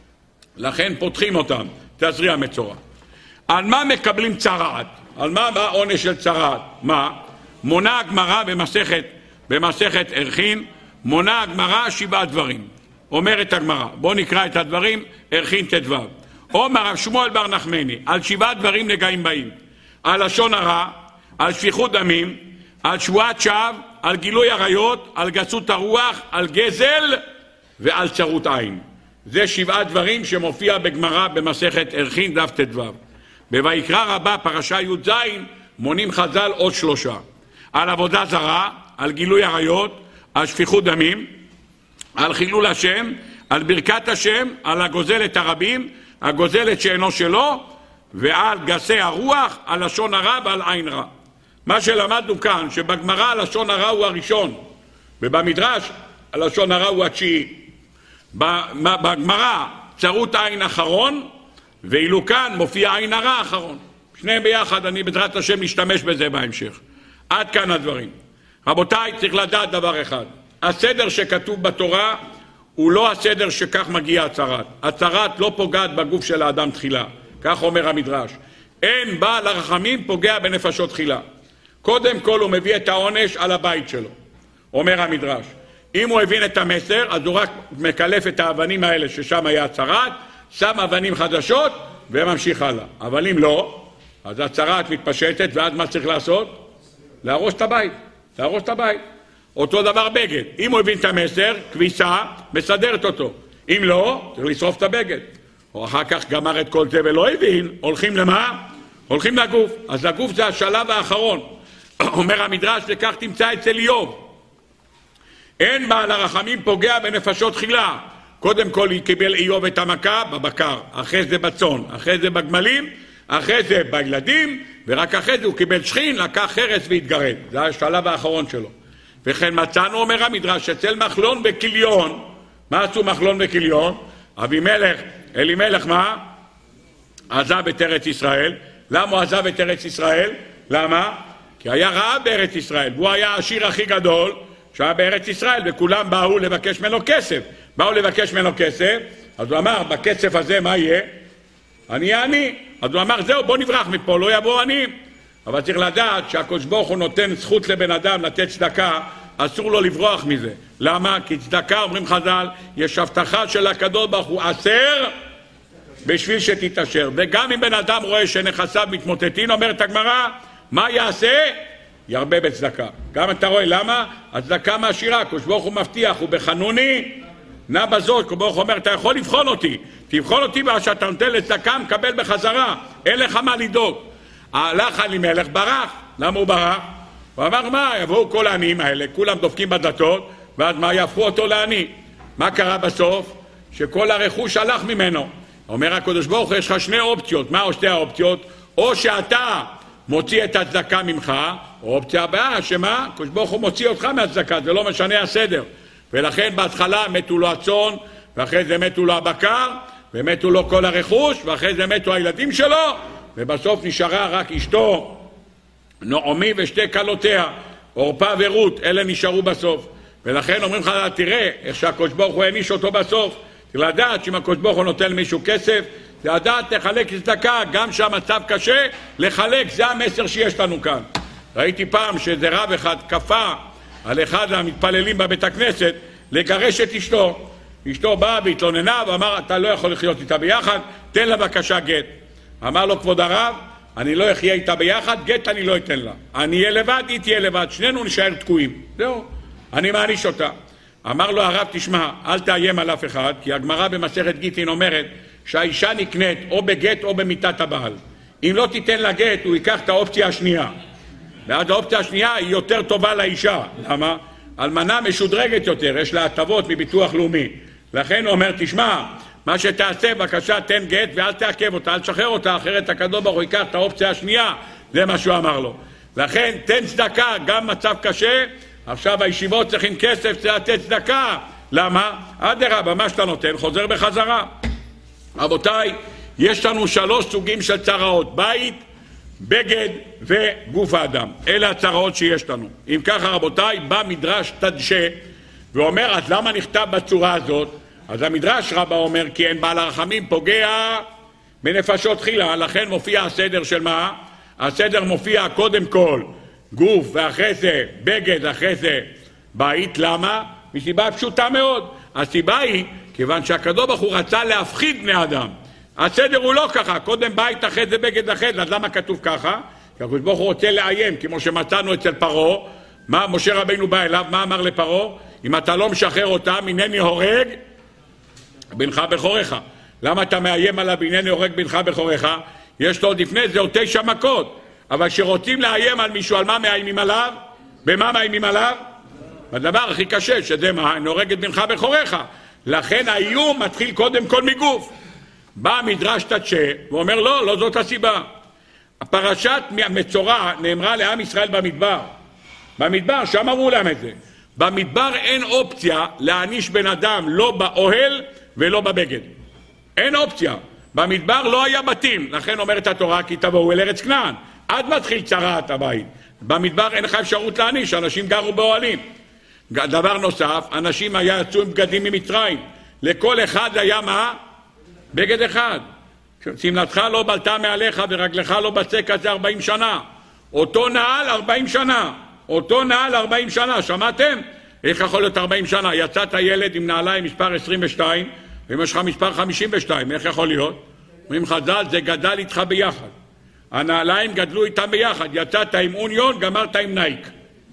לכן פותחים אותם, תזריע מצורע. על מה מקבלים צרעת? על מה העונש של צרעת? מה? מונה הגמרא במסכת, במסכת ערכין, מונה הגמרא שבעה דברים. אומרת הגמרא, בואו נקרא את הדברים, ערכין ט"ו. אומר רב שמואל בר נחמני, על שבעה דברים נגעים באים. על לשון הרע, על שפיכות דמים, על שבועת שווא, על גילוי עריות, על גסות הרוח, על גזל ועל צרות עין. זה שבעה דברים שמופיע בגמרא במסכת ערכין דף ט"ו. בויקרא רבה פרשה י"ז מונים חז"ל עוד שלושה. על עבודה זרה, על גילוי עריות, על שפיכות דמים, על חילול השם, על ברכת השם, על הגוזלת הרבים, הגוזלת שאינו שלו, ועל גסי הרוח, על לשון הרע ועל עין רע. מה שלמדנו כאן, שבגמרא לשון הרע הוא הראשון, ובמדרש לשון הרע הוא התשיעי. בגמרא צרות עין אחרון, ואילו כאן מופיע עין הרע אחרון. שניהם ביחד, אני בעזרת השם נשתמש בזה בהמשך. עד כאן הדברים. רבותיי, צריך לדעת דבר אחד. הסדר שכתוב בתורה הוא לא הסדר שכך מגיע הצרת. הצרת לא פוגעת בגוף של האדם תחילה. כך אומר המדרש. אין בעל הרחמים פוגע בנפשות תחילה. קודם כל הוא מביא את העונש על הבית שלו. אומר המדרש. אם הוא הבין את המסר, אז הוא רק מקלף את האבנים האלה ששם היה הצרת, שם אבנים חדשות וממשיך הלאה. אבל אם לא, אז הצרת מתפשטת, ואז מה צריך לעשות? להרוס את הבית. להרוס את הבית. אותו דבר בגד. אם הוא הבין את המסר, כביסה, מסדרת אותו. אם לא, צריך לשרוף את הבגד. או אחר כך גמר את כל זה ולא הבין, הולכים למה? הולכים לגוף. אז הגוף זה השלב האחרון. אומר המדרש, לכך תמצא אצל איוב. אין בעל הרחמים פוגע בנפשות תחילה. קודם כל קיבל איוב את המכה בבקר, אחרי זה בצאן, אחרי זה בגמלים, אחרי זה בילדים, ורק אחרי זה הוא קיבל שכין, לקח חרס והתגרד. זה השלב האחרון שלו. וכן מצאנו, אומר המדרש, אצל מחלון וכיליון. מה עשו מחלון וכיליון? אבימלך, אלימלך מה? עזב את ארץ ישראל. למה הוא עזב את ארץ ישראל? למה? כי היה רעב בארץ ישראל, והוא היה העשיר הכי גדול שהיה בארץ ישראל, וכולם באו לבקש ממנו כסף. באו לבקש ממנו כסף, אז הוא אמר, בכסף הזה מה יהיה? אני אהיה אני. אז הוא אמר, זהו, בוא נברח מפה, לא יבוא אני. אבל צריך לדעת שהקדוש ברוך הוא נותן זכות לבן אדם לתת צדקה, אסור לו לברוח מזה. למה? כי צדקה, אומרים חז"ל, יש הבטחה של הקדוש ברוך הוא אסר בשביל שתתאשר. וגם אם בן אדם רואה שנכסיו מתמוטטים, אומרת הגמרא, מה יעשה? ירבה בצדקה. גם אתה רואה למה? הצדקה מעשירה, הקדוש ברוך הוא מבטיח, הוא בחנוני נע בזאת. הקדוש ברוך הוא אומר, אתה יכול לבחון אותי, תבחון אותי מה שאתה נותן לצדקה, מקבל בחזרה, אין לך מה לדאוג. הלך אלימלך, ברח. למה הוא ברח? הוא אמר, מה, יבואו כל העניים האלה, כולם דופקים בדלתות, ואז מה, יהפכו אותו לעני. מה קרה בסוף? שכל הרכוש הלך ממנו. אומר הקדוש ברוך הוא, יש לך שני אופציות. מה או שתי האופציות? או שאתה מוציא את הצדקה ממך, או אופציה הבאה, שמה? הקדוש ברוך הוא מוציא אותך מהצדקה, זה לא משנה הסדר. ולכן בהתחלה מתו לו הצאן, ואחרי זה מתו לו הבקר, ומתו לו כל הרכוש, ואחרי זה מתו הילדים שלו, ובסוף נשארה רק אשתו, נעמי ושתי כלותיה, אורפה ורות, אלה נשארו בסוף. ולכן אומרים לך, תראה איך שהקדוש ברוך הוא העניש אותו בסוף. צריך לדעת שאם הקדוש ברוך הוא נותן למישהו כסף, זה לדעת לחלק צדקה, גם שהמצב קשה, לחלק, זה המסר שיש לנו כאן. ראיתי פעם שזה רב אחד כפה על אחד המתפללים בבית הכנסת לגרש את אשתו. אשתו באה והתלוננה ואמר, אתה לא יכול לחיות איתה ביחד, תן לה בבקשה גט. אמר לו, כבוד הרב, אני לא אחיה איתה ביחד, גט אני לא אתן לה. אני אהיה לבד, היא תהיה לבד, שנינו נשאר תקועים. זהו, אני מעניש אותה. אמר לו הרב, תשמע, אל תאיים על אף אחד, כי הגמרא במסכת גיטין אומרת שהאישה נקנית או בגט או במיתת הבעל. אם לא תיתן לה גט, הוא ייקח את האופציה השנייה. ואז האופציה השנייה היא יותר טובה לאישה. למה? אלמנה משודרגת יותר, יש לה הטבות מביטוח לאומי. לכן הוא אומר, תשמע, מה שתעשה, בבקשה, תן גט ואל תעכב אותה, אל תשחרר אותה, אחרת הקדוש ברוך הוא ייקח את האופציה השנייה. זה מה שהוא אמר לו. לכן, תן צדקה, גם מצב קשה. עכשיו הישיבות צריכים כסף, צריך לתת צדקה. למה? אדרבה, מה שאתה נותן חוזר בחזרה. רבותיי, יש לנו שלוש סוגים של צרעות, בית, בגד וגוף האדם. אלה הצרעות שיש לנו. אם ככה רבותיי, בא מדרש תדשה ואומר, אז למה נכתב בצורה הזאת? אז המדרש רבה אומר, כי אין בעל הרחמים פוגע בנפשות תחילה. לכן מופיע הסדר של מה? הסדר מופיע קודם כל גוף, ואחרי זה בגד, אחרי זה בית. למה? מסיבה פשוטה מאוד. הסיבה היא, כיוון שהקדוש ברוך הוא רצה להפחיד בני אדם. הסדר הוא לא ככה, קודם בית, אחרי זה בגד, אחרי זה. אז למה כתוב ככה? כי הקדוש ברוך הוא רוצה לאיים, כמו שמצאנו אצל פרעה. מה משה רבינו בא אליו, מה אמר לפרעה? אם אתה לא משחרר אותם, הנני הורג בנך בחורך. למה אתה מאיים עליו, הנני הורג בנך בחורך? יש לו עוד לפני זה עוד תשע מכות. אבל שרוצים לאיים על מישהו, על מה מאיימים עליו? במה מאיימים עליו? בדבר הכי קשה, שזה מה? אני הורג את בנך בחורך. לכן האיום מתחיל קודם כל מגוף. בא מדרש תדשה ואומר, לא, לא זאת הסיבה. הפרשת מצורע נאמרה לעם ישראל במדבר. במדבר, שם אמרו להם את זה. במדבר אין אופציה להעניש בן אדם לא באוהל ולא בבגד. אין אופציה. במדבר לא היה בתים. לכן אומרת התורה, כי תבואו אל ארץ כנען. עד מתחיל צרת הבית. במדבר אין לך אפשרות להעניש, אנשים גרו באוהלים. דבר נוסף, אנשים היה יצאו עם בגדים ממצרים. לכל אחד היה מה? בגד אחד. שמלתך לא בלטה מעליך ורגלך לא בצק הזה ארבעים שנה. אותו נעל ארבעים שנה. אותו נעל ארבעים שנה. שמעתם? איך יכול להיות ארבעים שנה? יצאת ילד עם נעליים מספר עשרים ושתיים, ואם יש לך מספר חמישים ושתיים, איך יכול להיות? אומרים חז"ל, זה גדל איתך ביחד. הנעליים גדלו איתם ביחד. יצאת עם אוניון, גמרת עם נייק.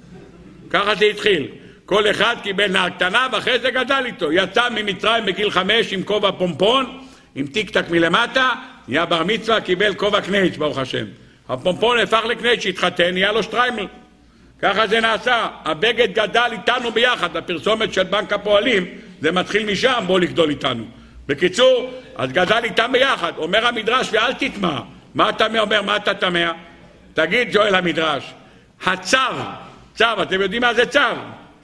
ככה זה התחיל. כל אחד קיבל נעל קטנה ואחרי זה גדל איתו. יצא ממצרים בגיל חמש עם כובע פומפון, עם טיק טק מלמטה, נהיה בר מצווה, קיבל כובע קנייץ' ברוך השם. הפומפון הפך לקנייץ', שהתחתן, נהיה לו שטריימל. ככה זה נעשה. הבגד גדל איתנו ביחד. הפרסומת של בנק הפועלים, זה מתחיל משם, בוא לגדול איתנו. בקיצור, אז גדל איתם ביחד. אומר המדרש, ואל תטמע. מה אתה אומר? מה אתה תמה? תגיד, שואל המדרש, הצו, צו, אתם יודעים מה זה צו?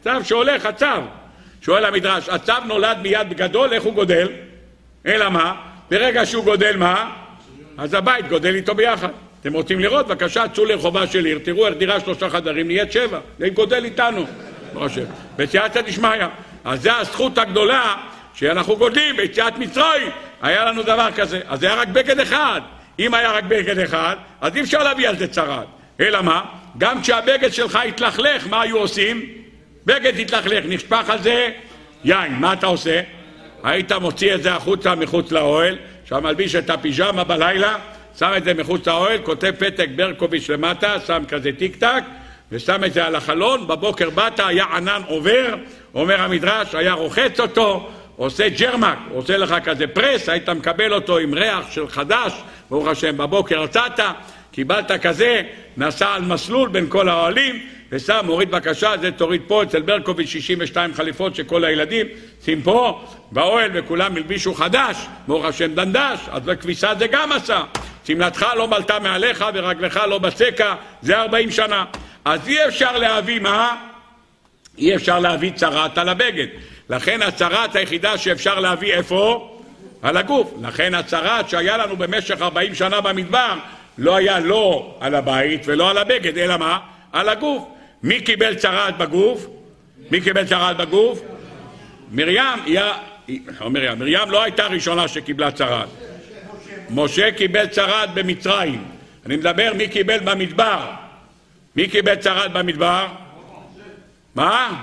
צב שהולך, הצב. שואל המדרש, הצב נולד מיד בגדול, איך הוא גודל? אלא מה? ברגע שהוא גודל מה? אז הבית גודל איתו ביחד. אתם רוצים לראות? בבקשה, צאו לרחובה של עיר, תראו איך דירה שלושה חדרים נהיית שבע, זה גודל איתנו. ביציאת דשמיא. אז זה הזכות הגדולה שאנחנו גודלים, ביציאת מצרים, היה לנו דבר כזה. אז זה היה רק בגד אחד. אם היה רק בגד אחד, אז אי אפשר להביא על זה צרת. אלא מה? גם כשהבגד שלך התלכלך, מה היו עושים? בגד התלכלך, נשפך על זה יין. מה אתה עושה? היית מוציא את זה החוצה מחוץ לאוהל, שם מלביש את הפיג'מה בלילה, שם את זה מחוץ לאוהל, כותב פתק ברקוביץ' למטה, שם כזה טיק טק, ושם את זה על החלון, בבוקר באת, היה ענן עובר, אומר המדרש, היה רוחץ אותו, עושה ג'רמק, עושה לך כזה פרס, היית מקבל אותו עם ריח של חדש, ברוך השם, בבוקר יצאת, קיבלת כזה, נסע על מסלול בין כל האוהלים, ושם, מוריד בקשה, זה תוריד פה, אצל ברקוביץ' שישים ושתיים חליפות שכל הילדים, שים פה, באוהל, וכולם מלבישו חדש, ברוך השם דנדש, אז בכביסה זה גם עשה. שמלתך לא מלתה מעליך ורגלך לא בצקה, זה ארבעים שנה. אז אי אפשר להביא מה? אי אפשר להביא צרת על הבגד. לכן הצרת היחידה שאפשר להביא איפה? על הגוף. לכן הצרת שהיה לנו במשך ארבעים שנה במדבר, לא היה לא על הבית ולא על הבגד, אלא מה? על הגוף. מי קיבל צרת בגוף? מי קיבל צרת בגוף? מרים, היא... מרים, מרים לא הייתה הראשונה שקיבלה צרת. משה קיבל צרת במצרים. אני מדבר מי קיבל במדבר. מי קיבל צרת במדבר? מה?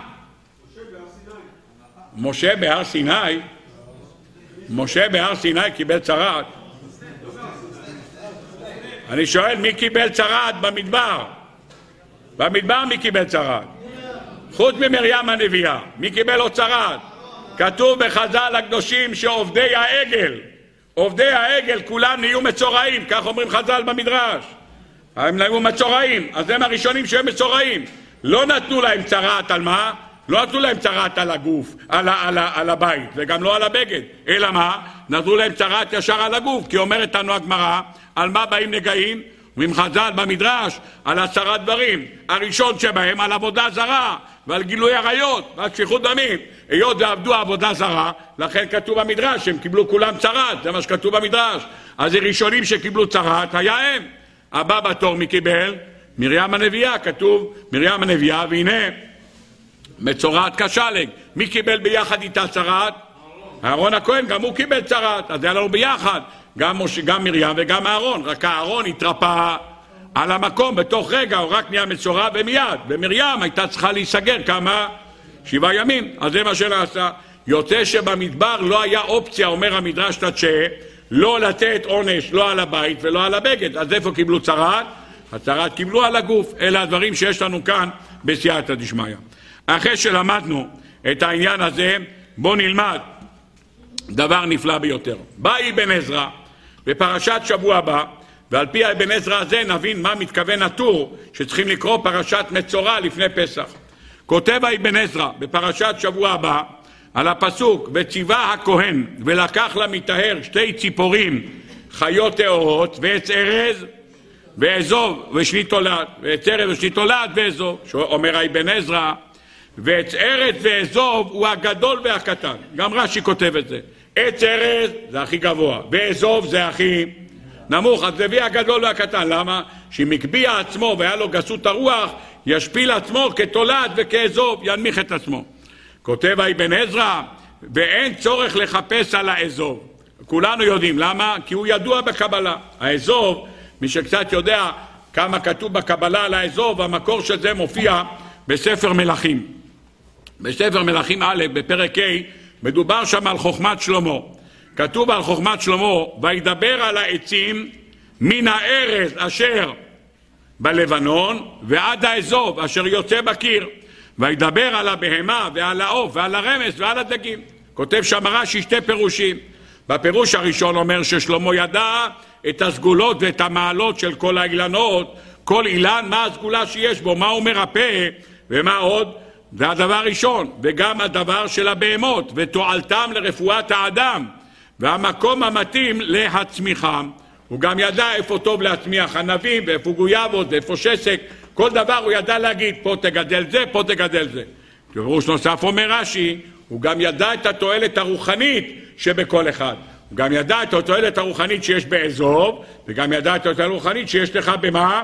משה בהר סיני. משה בהר סיני קיבל צרת. אני שואל מי קיבל צרת במדבר? במדבר מי קיבל צרת? חוץ ממרים הנביאה. מי קיבל עוד צרת? כתוב בחז"ל הקדושים שעובדי העגל, עובדי העגל כולם נהיו מצורעים, כך אומרים חז"ל במדרש. הם נהיו מצורעים, אז הם הראשונים שהם מצורעים. לא נתנו להם צרת על מה? לא נתנו להם צרת על הגוף, על, על, על הבית, וגם לא על הבגד. אלא מה? נתנו להם צרת ישר על הגוף, כי אומרת לנו הגמרא, על מה באים נגעים? אומרים חז"ל במדרש, על עשרה דברים. הראשון שבהם על עבודה זרה, ועל גילוי עריות, ועל שפיכות דמים. היות ועבדו עבודה זרה, לכן כתוב במדרש, שהם קיבלו כולם צרת, זה מה שכתוב במדרש. אז הראשונים שקיבלו צרת היה הם. הבא בתור מי קיבל? מרים הנביאה, כתוב מרים הנביאה, והנה מצורעת כשלג. מי קיבל ביחד איתה צרת? אהרון הכהן, גם הוא קיבל צרת, אז היה לנו ביחד. גם, מש... גם מרים וגם אהרון, רק אהרון התרפא על המקום בתוך רגע, הוא רק נהיה מצורע ומיד, ומרים הייתה צריכה להיסגר כמה? שבעה ימים, אז זה מה שנעשה. יוצא שבמדבר לא היה אופציה, אומר המדרש תצ'ה, לא לתת עונש, לא על הבית ולא על הבגד. אז איפה קיבלו צרת? הצרת קיבלו על הגוף. אלה הדברים שיש לנו כאן בסייעתא דשמיא. אחרי שלמדנו את העניין הזה, בוא נלמד דבר נפלא ביותר. בא אבן עזרא בפרשת שבוע הבא, ועל פי אבן עזרא הזה נבין מה מתכוון הטור שצריכים לקרוא פרשת מצורע לפני פסח. כותב אבן עזרא בפרשת שבוע הבא על הפסוק, וציווה הכהן ולקח למטהר שתי ציפורים חיות טהורות ועץ ארז ואזוב ושני תולד, ועץ ארז ושני תולד ואזוב. אומר אבן עזרא, ועץ ארז ואזוב הוא הגדול והקטן. גם רש"י כותב את זה. עץ ארז זה הכי גבוה, ואזוב זה הכי נמוך. אז זה הגדול והקטן. למה? שאם הקביע עצמו והיה לו גסות הרוח, ישפיל עצמו כתולד וכאזוב, ינמיך את עצמו. כותב אבן עזרא, ואין צורך לחפש על האזוב. כולנו יודעים. למה? כי הוא ידוע בקבלה. האזוב, מי שקצת יודע כמה כתוב בקבלה על האזוב, המקור של זה מופיע בספר מלכים. בספר מלכים א' בפרק ה' מדובר שם על חוכמת שלמה. כתוב על חוכמת שלמה, וידבר על העצים מן הארז אשר בלבנון ועד האזוב אשר יוצא בקיר. וידבר על הבהמה ועל העוף ועל הרמס ועל הדגים. כותב שם רש"י שתי פירושים. בפירוש הראשון אומר ששלמה ידע את הסגולות ואת המעלות של כל האילנות, כל אילן מה הסגולה שיש בו, מה הוא מרפא ומה עוד. זה הדבר הראשון. וגם הדבר של הבהמות ותועלתם לרפואת האדם והמקום המתאים להצמיחם. הוא גם ידע איפה טוב להצמיח ענבים ואיפה גויאבות ואיפה שסק, כל דבר הוא ידע להגיד פה תגדל זה, פה תגדל זה. בפירוש נוסף אומר רש"י, הוא גם ידע את התועלת הרוחנית שבכל אחד. הוא גם ידע את התועלת הרוחנית שיש באזוב, וגם ידע את התועלת הרוחנית שיש לך במה?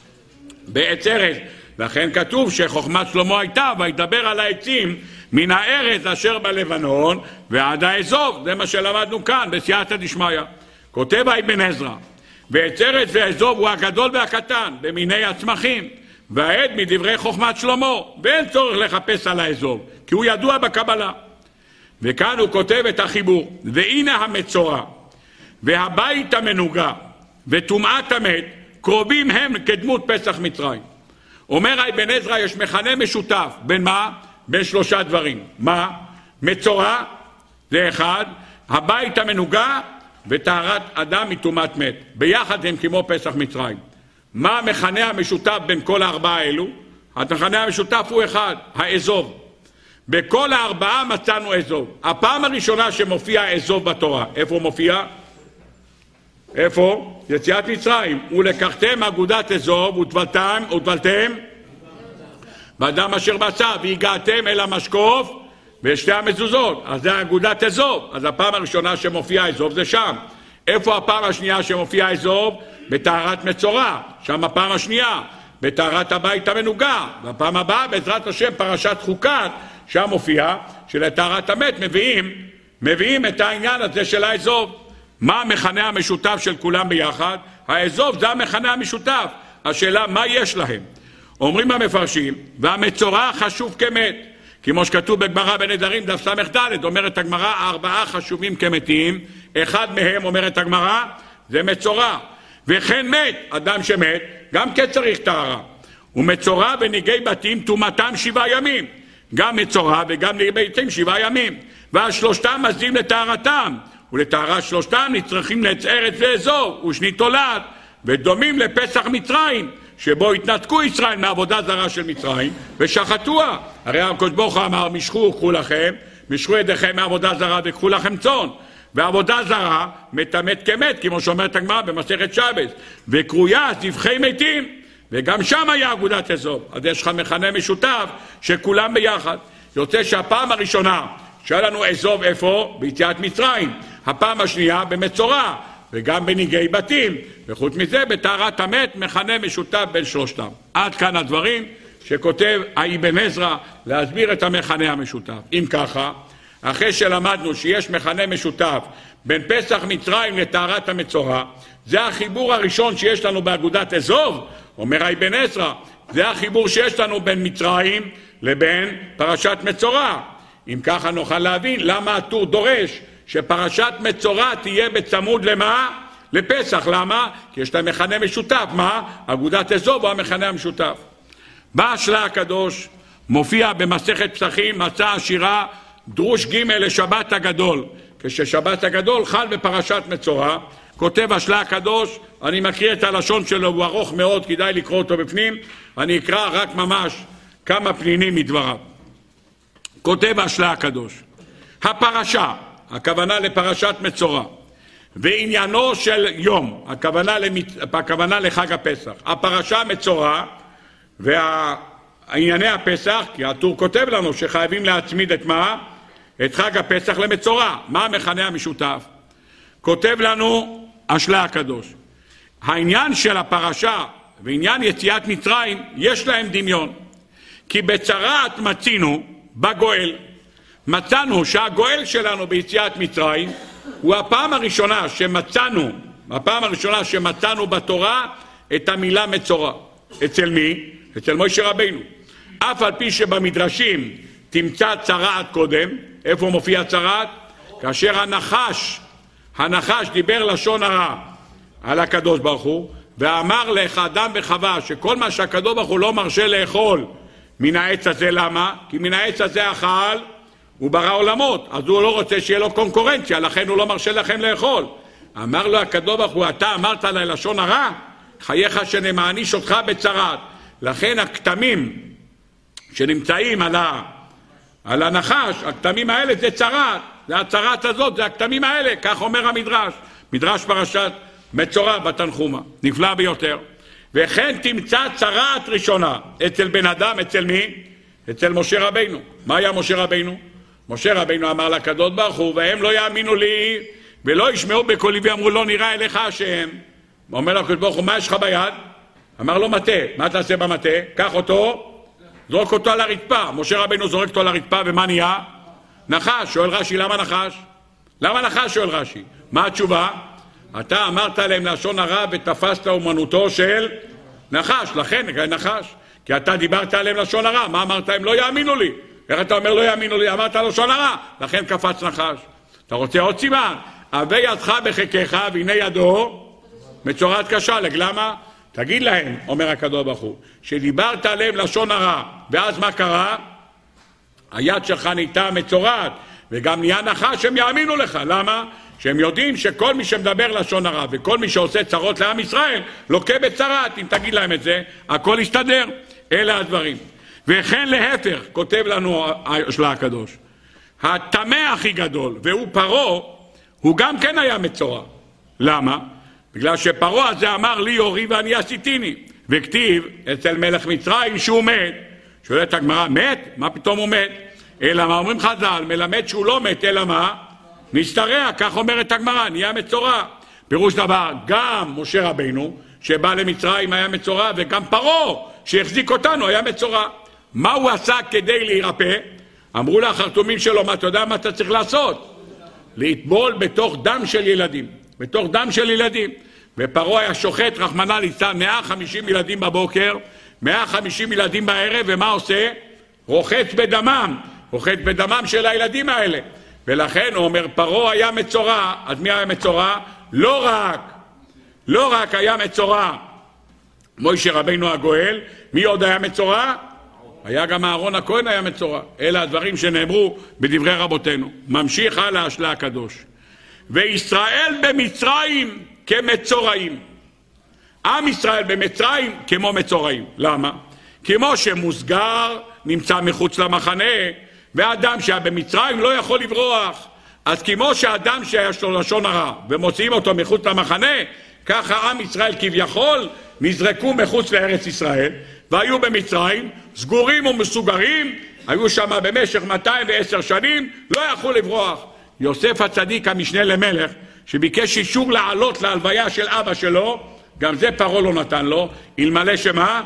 בעץ ארז. לכן כתוב שחוכמת שלמה הייתה, וידבר על העצים מן הארז אשר בלבנון ועד האזוב. זה מה שלמדנו כאן בסייעתא דשמיא. כותב אבן עזרא, ועץ ארז ואזוב הוא הגדול והקטן במיני הצמחים, והעד מדברי חוכמת שלמה, ואין צורך לחפש על האזוב, כי הוא ידוע בקבלה. וכאן הוא כותב את החיבור, והנה המצורע, והבית המנוגה, וטומאת המת, קרובים הם כדמות פסח מצרים. אומר אבן עזרא, יש מכנה משותף, בין מה? בין שלושה דברים. מה? מצורע, זה אחד, הבית המנוגה, וטהרת אדם מטומאת מת. ביחד הם כמו פסח מצרים. מה המכנה המשותף בין כל הארבעה האלו? המכנה המשותף הוא אחד, האזוב. בכל הארבעה מצאנו אזוב. הפעם הראשונה שמופיע אזוב בתורה, איפה הוא מופיע? איפה? יציאת מצרים. ולקחתם אגודת אזוב וטבלתם, וטבלתם באדם אשר בצע, והגעתם אל המשקוף ושתי המזוזות. אז זה אגודת אזוב. אז הפעם הראשונה שמופיע אזוב זה שם. איפה הפעם השנייה שמופיע אזוב? בטהרת מצורע. שם הפעם השנייה. בטהרת הבית המנוגה. והפעם הבאה בעזרת השם פרשת חוקת, שם מופיע שלטהרת המת מביאים, מביאים את העניין הזה של האזוב. מה המכנה המשותף של כולם ביחד? האזוב זה המכנה המשותף. השאלה מה יש להם? אומרים המפרשים, והמצורע חשוב כמת. כמו שכתוב בגמרא בנדרים דף ס"ד, אומרת הגמרא, ארבעה חשובים כמתים, אחד מהם אומרת הגמרא, זה מצורע. וכן מת, אדם שמת, גם כן צריך טהרה. ומצורע וניגי בתים טומאתם שבעה ימים. גם מצורע וגם ניגי בתים שבעה ימים. והשלושתם מזים לטהרתם. ולטהרת שלושתם נצרכים לעץ ארץ ואזוב, ושני תולעת, ודומים לפסח מצרים, שבו התנתקו ישראל מעבודה זרה של מצרים, ושחטוה. הרי הקדוש ברוך הוא אמר, משכו קחו לכם, משכו ידיכם מעבודה זרה וקחו לכם צאן. ועבודה זרה מטמאת כמת, כמו שאומרת הגמרא במסכת שבת, וקרויה זבחי מתים, וגם שם היה אגודת אזוב. אז יש לך מכנה משותף שכולם ביחד. יוצא שהפעם הראשונה שהיה לנו אזוב איפה? ביציאת מצרים. הפעם השנייה במצורע, וגם בניגי בתים, וחוץ מזה בטהרת המת מכנה משותף בין שלושתם. עד כאן הדברים שכותב אבן עזרא להסביר את המכנה המשותף. אם ככה, אחרי שלמדנו שיש מכנה משותף בין פסח מצרים לטהרת המצורע, זה החיבור הראשון שיש לנו באגודת אזוב, אומר אבן עזרא, זה החיבור שיש לנו בין מצרים לבין פרשת מצורע. אם ככה נוכל להבין למה הטור דורש שפרשת מצורע תהיה בצמוד למה? לפסח. למה? כי יש להם מכנה משותף. מה? אגודת אזוב הוא המכנה המשותף. בא השלה הקדוש, מופיע במסכת פסחים, מצא השירה דרוש ג' לשבת הגדול. כששבת הגדול חל בפרשת מצורע, כותב השלה הקדוש, אני מקריא את הלשון שלו, הוא ארוך מאוד, כדאי לקרוא אותו בפנים, אני אקרא רק ממש כמה פנינים מדבריו. כותב השלה הקדוש, הפרשה, הכוונה לפרשת מצורע, ועניינו של יום, הכוונה, למצ... הכוונה לחג הפסח, הפרשה מצורע וענייני הפסח, כי הטור כותב לנו שחייבים להצמיד את מה? את חג הפסח למצורע. מה המכנה המשותף? כותב לנו השלה הקדוש, העניין של הפרשה ועניין יציאת מצרים יש להם דמיון, כי בצרעת מצינו בגואל, מצאנו שהגואל שלנו ביציאת מצרים הוא הפעם הראשונה שמצאנו, הפעם הראשונה שמצאנו בתורה את המילה מצורע. אצל מי? אצל משה רבינו. אף על פי שבמדרשים תמצא צרעת קודם. איפה מופיע צרעת? כאשר הנחש, הנחש דיבר לשון הרע על הקדוש ברוך הוא, ואמר לך אדם וחווה שכל מה שהקדוש ברוך הוא לא מרשה לאכול מן העץ הזה. למה? כי מן העץ הזה אכל הוא ברא עולמות, אז הוא לא רוצה שיהיה לו קונקורנציה, לכן הוא לא מרשה לכם לאכול. אמר לו הקדוש ברוך הוא, אתה אמרת לי לשון הרע, חייך שנמעניש אותך בצרעת. לכן הכתמים שנמצאים על, ה, על הנחש, הכתמים האלה זה צרעת, זה הצרעת הזאת, זה הכתמים האלה, כך אומר המדרש, מדרש פרשת מצורע בתנחומה, נפלא ביותר. וכן תמצא צרעת ראשונה אצל בן אדם, אצל מי? אצל משה רבינו. מה היה משה רבינו? משה רבינו אמר לקדוש ברוך הוא, והם לא יאמינו לי ולא ישמעו בקולי ואמרו לא נראה אליך השם. אומר לקדוש ברוך הוא, מה יש לך ביד? אמר לו מטה. מה תעשה במטה? קח אותו, זרוק אותו על הרצפה. משה רבינו זורק אותו על הרצפה ומה נהיה? נחש. שואל רש"י, למה נחש? למה נחש? שואל רש"י. מה התשובה? אתה אמרת להם לשון הרע ותפסת אומנותו של נחש, לכן נחש. כי אתה דיברת עליהם לשון הרע. מה אמרת? הם לא יאמינו לי. איך אתה אומר לא יאמינו לי? אמרת לשון הרע, לכן קפץ נחש. אתה רוצה עוד סימן? הווי ידך בחיקך והנה ידו מצורעת קשה. למה? תגיד להם, אומר הקדוש ברוך הוא, שדיברת עליהם לשון הרע, ואז מה קרה? היד שלך נהייתה מצורעת, וגם נהיה נחש, הם יאמינו לך. למה? שהם יודעים שכל מי שמדבר לשון הרע, וכל מי שעושה צרות לעם ישראל, לוקה בצרת. אם תגיד להם את זה, הכל יסתדר. אלה הדברים. וכן להפך, כותב לנו השלה הקדוש, הטמא הכי גדול, והוא פרעה, הוא גם כן היה מצורע. למה? בגלל שפרעה הזה אמר לי יורי ואני עשיתיני, וכתיב אצל מלך מצרים שהוא מת. שואלת הגמרא, מת? מה פתאום הוא מת? אלא מה אומרים חז"ל, מלמד שהוא לא מת, אלא מה? משתרע, כך אומרת הגמרא, נהיה מצורע. פירוש דבר, גם משה רבינו שבא למצרים היה מצורע, וגם פרעה שהחזיק אותנו היה מצורע. מה הוא עשה כדי להירפא? אמרו לחרטומים שלו, מה אתה יודע מה אתה צריך לעשות? להתבול בתוך דם של ילדים, בתוך דם של ילדים. ופרעה היה שוחט, רחמנא ליצלן, מאה וחמישים ילדים בבוקר, מאה וחמישים ילדים בערב, ומה עושה? רוחץ בדמם, רוחץ בדמם של הילדים האלה. ולכן הוא אומר, פרעה היה מצורע. אז מי היה מצורע? לא רק, לא רק היה מצורע מוישה רבינו הגואל. מי עוד היה מצורע? היה גם אהרון הכהן היה מצורע. אלה הדברים שנאמרו בדברי רבותינו. ממשיך הלאה השלה הקדוש. וישראל במצרים כמצורעים. עם ישראל במצרים כמו מצורעים. למה? כמו שמוסגר נמצא מחוץ למחנה, ואדם שהיה במצרים לא יכול לברוח. אז כמו שאדם שיש לו לשון הרע ומוציאים אותו מחוץ למחנה, ככה עם ישראל כביכול נזרקו מחוץ לארץ ישראל, והיו במצרים סגורים ומסוגרים, היו שם במשך מאתיים ועשר שנים, לא יכלו לברוח. יוסף הצדיק המשנה למלך, שביקש אישור לעלות להלוויה של אבא שלו, גם זה פרעה לא נתן לו, אלמלא שמה?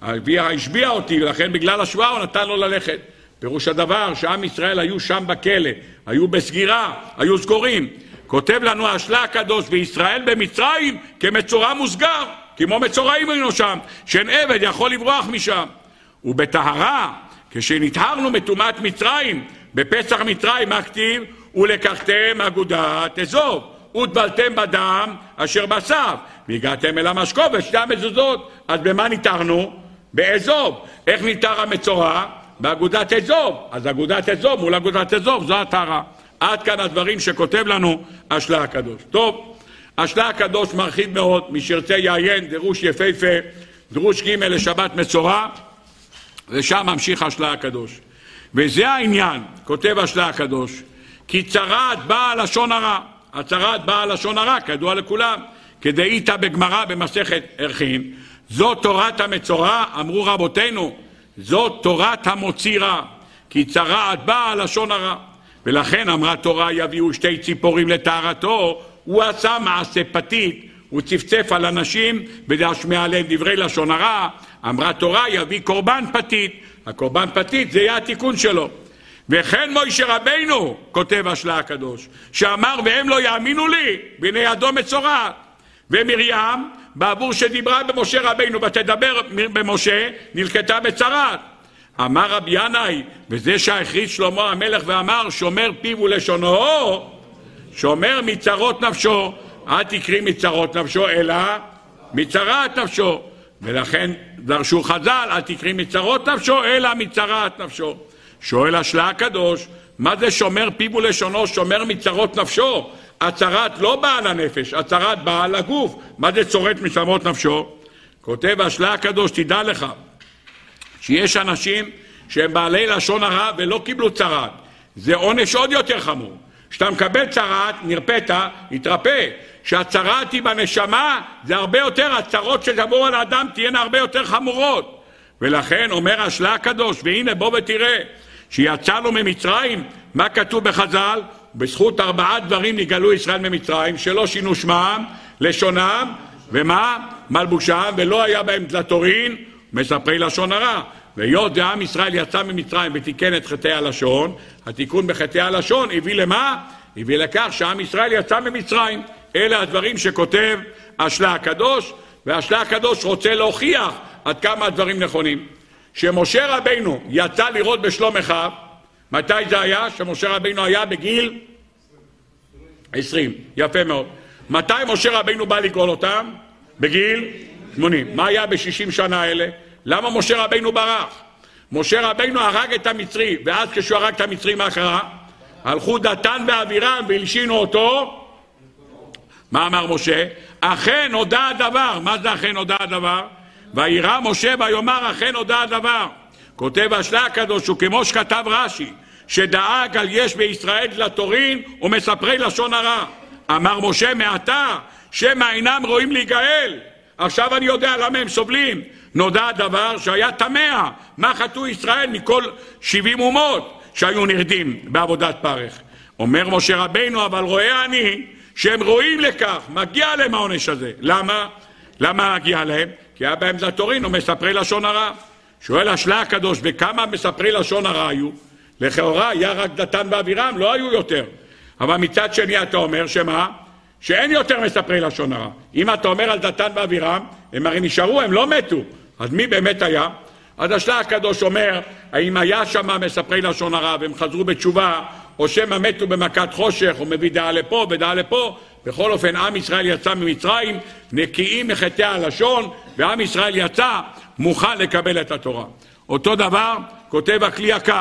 השביע אותי, ולכן בגלל השבועה הוא נתן לו ללכת. פירוש הדבר שעם ישראל היו שם בכלא, היו בסגירה, היו סגורים. כותב לנו השלה הקדוש, וישראל במצרים כמצורע מוסגר, כמו מצורעים היינו שם, שאין עבד יכול לברוח משם. ובטהרה, כשנטהרנו מטומאת מצרים, בפסח מצרים, מה כתיב? ולקחתם אגודת אזוב, וטבלתם בדם אשר בסף, והגעתם אל המשקוף ושתי המזוזות. אז במה נטהרנו? באזוב. איך נטהר המצורע? באגודת אזוב. אז אגודת אזוב מול אגודת אזוב, זו הטהרה. עד כאן הדברים שכותב לנו השלה הקדוש. טוב, השלה הקדוש מרחיב מאוד, מי שירצה יעיין, דרוש יפהפה, דרוש ג' לשבת מצורע, ושם ממשיך השלה הקדוש. וזה העניין, כותב השלה הקדוש, כי צרת באה לשון הרע. הצרת באה לשון הרע, כידוע לכולם, כדאיתא בגמרא במסכת ערכין, זו תורת המצורע, אמרו רבותינו, זו תורת המוציא רע, כי צרת באה לשון הרע. ולכן אמרה תורה, יביאו שתי ציפורים לטהרתו, הוא עשה מעשה פתית, הוא צפצף על אנשים ולהשמיע עליהם דברי לשון הרע. אמרה תורה, יביא קורבן פתית, הקורבן פתית זה יהיה התיקון שלו. וכן מוישה רבינו, כותב השלה הקדוש, שאמר והם לא יאמינו לי, והנה ידו מצורעת. ומרים, בעבור שדיברה במשה רבינו ותדבר במשה, נלקטה בצרת. אמר רבי ינאי, וזה שהכריז שלמה המלך ואמר, שומר פיו ולשונו, שומר מצרות נפשו. אל תקרי מצרות נפשו, אלא מצרת נפשו. ולכן דרשו חז"ל, אל תקרי מצרות נפשו, אלא מצרת נפשו. שואל השלה הקדוש, מה זה שומר פיו ולשונו, שומר מצרות נפשו? הצרת לא באה לנפש, הצרת באה לגוף. מה זה צורת מצרות נפשו? כותב השלה הקדוש, תדע לך, שיש אנשים שהם בעלי לשון הרע ולא קיבלו צרת. זה עונש עוד יותר חמור. כשאתה מקבל צרת, נרפאת, התרפא. שהצרת היא בנשמה, זה הרבה יותר, הצרות שתבואו על האדם תהיינה הרבה יותר חמורות. ולכן אומר השלה הקדוש, והנה בוא ותראה, שיצאנו ממצרים, מה כתוב בחז"ל? בזכות ארבעה דברים נגאלו ישראל ממצרים, שלא שינו שמם, לשונם, ומה? מלבושם, ולא היה בהם דלתורין, מספרי לשון הרע. והיות ועם ישראל יצא ממצרים ותיקן את חטאי הלשון, התיקון בחטאי הלשון הביא למה? הביא לכך שעם ישראל יצא ממצרים. אלה הדברים שכותב השלה הקדוש, והשלה הקדוש רוצה להוכיח עד כמה הדברים נכונים. שמשה רבינו יצא לראות בשלום אחיו, מתי זה היה? שמשה רבינו היה בגיל עשרים, יפה מאוד. מתי משה רבינו בא לגאול אותם? בגיל שמונים. מה היה בשישים שנה האלה? למה משה רבינו ברח? משה רבינו הרג את המצרי, ואז כשהוא הרג את המצרי מה קרה? הלכו דתן ואבירם והלשינו אותו. מה אמר משה? אכן הודע הדבר. מה זה אכן הודע הדבר? וירא משה ויאמר אכן הודע הדבר. כותב השלה הקדוש, וכמו שכתב רש"י, שדאג על יש בישראל דלתורין ומספרי לשון הרע. אמר משה מעתה שמא אינם רואים להיגאל. עכשיו אני יודע למה הם סובלים. נודע הדבר שהיה תמה מה חטאו ישראל מכל שבעים אומות שהיו נרדים בעבודת פרך. אומר משה רבינו, אבל רואה אני שהם רואים לכך, מגיע להם העונש הזה. למה? למה מגיע להם? כי היה בהם דלתורין ומספרי לשון הרע. שואל השלה הקדוש, וכמה מספרי לשון הרע היו? לכאורה היה רק דתן ואבירם, לא היו יותר. אבל מצד שני אתה אומר שמה? שאין יותר מספרי לשון הרע. אם אתה אומר על דתן ואבירם, הם הרי נשארו, הם לא מתו. אז מי באמת היה? אז השלה הקדוש אומר, האם היה שם מספרי לשון הרע והם חזרו בתשובה, או שהם מתו במכת חושך, או מביא דעה לפה ודעה לפה. בכל אופן, עם ישראל יצא ממצרים, נקיים מחטאי הלשון, ועם ישראל יצא מוכן לקבל את התורה. אותו דבר כותב הכלי יקר.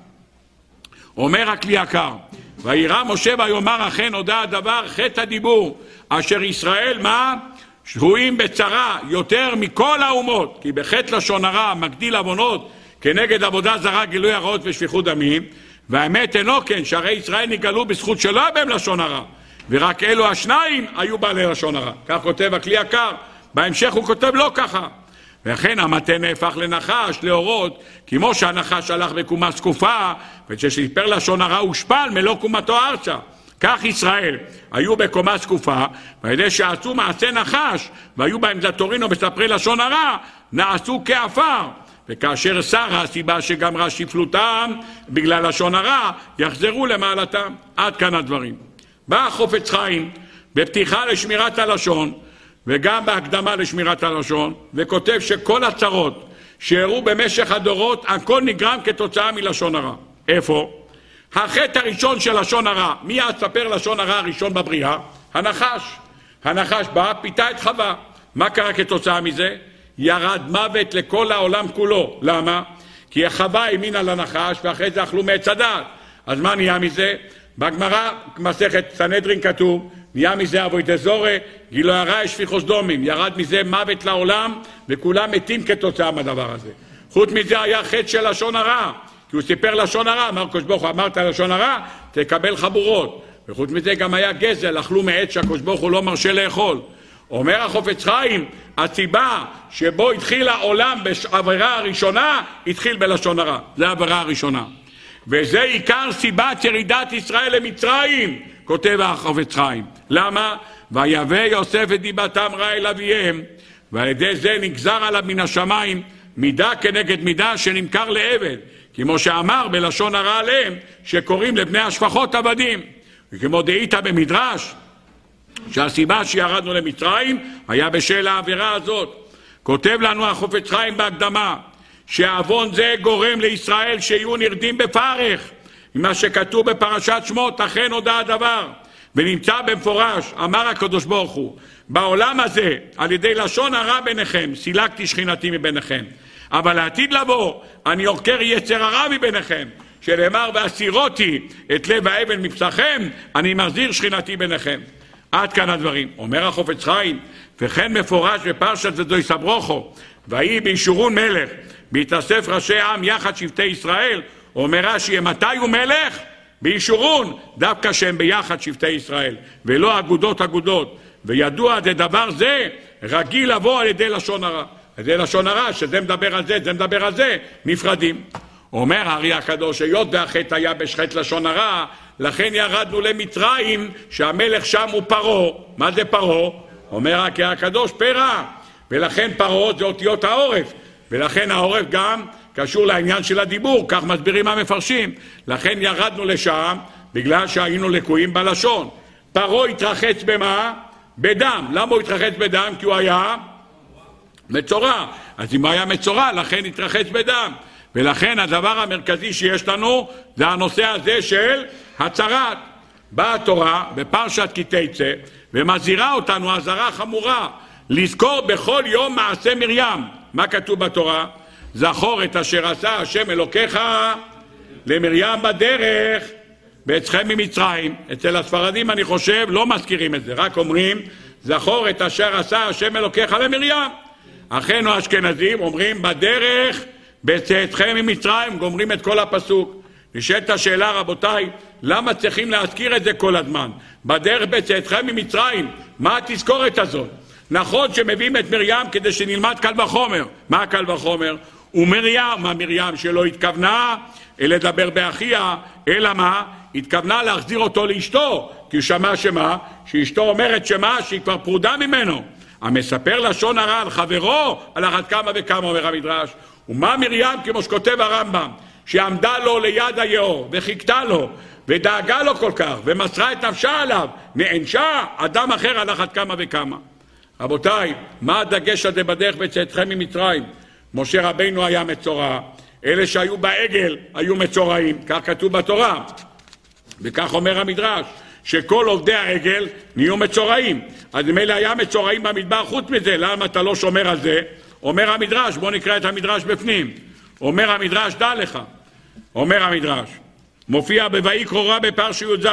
אומר הכלי יקר, וירא משה ויאמר אכן הודע הדבר חטא הדיבור, אשר ישראל מה? שבויים בצרה יותר מכל האומות, כי בחטא לשון הרע מגדיל עוונות כנגד עבודה זרה, גילוי הרעות ושפיכות דמים. והאמת אינו כן, שהרי ישראל נגאלו בזכות שלא היה בהם לשון הרע, ורק אלו השניים היו בעלי לשון הרע. כך כותב הכלי יקר. בהמשך הוא כותב לא ככה. ולכן המטה נהפך לנחש, להורות, כמו שהנחש הלך בקומה זקופה, וכשסיפר לשון הרע הושפל מלוא קומתו ארצה. כך ישראל היו בקומה זקופה, ועל ידי שעשו מעשה נחש, והיו בהם דלתורין ומספרי לשון הרע, נעשו כעפר. וכאשר שרה הסיבה שגמרה שפלותם בגלל לשון הרע, יחזרו למעלתם. עד כאן הדברים. בא חופץ חיים בפתיחה לשמירת הלשון, וגם בהקדמה לשמירת הלשון, וכותב שכל הצרות שהראו במשך הדורות, הכל נגרם כתוצאה מלשון הרע. איפה? החטא הראשון של לשון הרע. מי יספר לשון הרע הראשון בבריאה? הנחש. הנחש בא, פיתה את חווה. מה קרה כתוצאה מזה? ירד מוות לכל העולם כולו. למה? כי החווה האמינה לנחש, ואחרי זה אכלו מעץ הדעת. אז מה נהיה מזה? בגמרא מסכת סנהדרין כתוב, נהיה מזה אבוידע זורע, גילוי הרע שפיכות דמים. ירד מזה מוות לעולם, וכולם מתים כתוצאה מהדבר הזה. חוץ מזה היה חטא של לשון הרע, כי הוא סיפר לשון הרע, אמר הקדוש ברוך הוא, אמרת לשון הרע, תקבל חבורות. וחוץ מזה גם היה גזל, אכלו מעץ שהקדוש ברוך הוא לא מרשה לאכול. אומר החופץ חיים, הסיבה שבו התחיל העולם בעבירה הראשונה, התחיל בלשון הרע. זה העבירה הראשונה. וזה עיקר סיבת ירידת ישראל למצרים, כותב החופץ חיים. למה? ויבא יוסף את דיבתם רע אל אביהם, ועל ידי זה נגזר עליו מן השמיים מידה כנגד מידה שנמכר לעבד, כמו שאמר בלשון הרע עליהם שקוראים לבני השפחות עבדים. וכמו דאית במדרש שהסיבה שירדנו למצרים היה בשל העבירה הזאת. כותב לנו החופץ חיים בהקדמה שהעוון זה גורם לישראל שיהיו נרדים בפרך, ממה שכתוב בפרשת שמות, אכן הודע הדבר, ונמצא במפורש, אמר הקדוש ברוך הוא, בעולם הזה על ידי לשון הרע ביניכם סילקתי שכינתי מביניכם, אבל לעתיד לבוא אני עוקר יצר הרע מביניכם, שנאמר והסירותי את לב האבן מבשרכם, אני מחזיר שכינתי ביניכם. עד כאן הדברים. אומר החופץ חיים, וכן מפורש בפרשת זדוי סברוכו, ויהי בישורון מלך, בהתאסף ראשי עם יחד שבטי ישראל. אומר רש"י, מתי הוא מלך? בישורון, דווקא שהם ביחד שבטי ישראל, ולא אגודות אגודות. וידוע דדבר זה רגיל לבוא על ידי לשון הרע. זה לשון הרע, שזה מדבר על זה, זה מדבר על זה, נפרדים. אומר הארי הקדוש, היות והחטא היה בשחט לשון הרע, לכן ירדנו למצרים, שהמלך שם הוא פרעה. מה זה פרעה? אומר הארי הקדוש, פרע. ולכן פרעה זה אותיות העורף. ולכן העורף גם קשור לעניין של הדיבור, כך מסבירים המפרשים. לכן ירדנו לשם, בגלל שהיינו לקויים בלשון. פרעה התרחץ במה? בדם. למה הוא התרחץ בדם? כי הוא היה מצורע. אז אם הוא היה מצורע, לכן התרחץ בדם. ולכן הדבר המרכזי שיש לנו זה הנושא הזה של הצרת. באה התורה בפרשת כי תצא ומזהירה אותנו אזהרה חמורה לזכור בכל יום מעשה מרים. מה כתוב בתורה? זכור את אשר עשה השם אלוקיך למרים בדרך ביצאתכם ממצרים. אצל הספרדים אני חושב לא מזכירים את זה, רק אומרים זכור את אשר עשה השם אלוקיך למרים. אחינו האשכנזים אומרים בדרך בצאתכם ממצרים, גומרים את כל הפסוק. נשאלת השאלה, רבותיי, למה צריכים להזכיר את זה כל הזמן? בדרך בצאתכם ממצרים, מה התזכורת הזאת? נכון שמביאים את מרים כדי שנלמד קל וחומר. מה קל וחומר? ומרים, מה מרים שלא התכוונה לדבר באחיה, אלא מה? התכוונה להחזיר אותו לאשתו, כי הוא שמע שמה? שאשתו אומרת שמה? שהיא כבר פרודה ממנו. המספר לשון הרע על חברו, על אחת כמה וכמה אומר המדרש. ומה מרים, כמו שכותב הרמב"ם, שעמדה לו ליד היאור וחיכתה לו ודאגה לו כל כך ומסרה את נפשה עליו, נענשה אדם אחר על אחת כמה וכמה. רבותיי, מה הדגש הזה בדרך בצאתכם ממצרים? משה רבינו היה מצורע, אלה שהיו בעגל היו מצורעים, כך כתוב בתורה, וכך אומר המדרש, שכל עובדי העגל נהיו מצורעים. אז אם אלה היה מצורעים במדבר, חוץ מזה, למה אתה לא שומר על זה? אומר המדרש, בוא נקרא את המדרש בפנים. אומר המדרש, דע לך, אומר המדרש, מופיע בויקרא רבה בפרשת י"ז,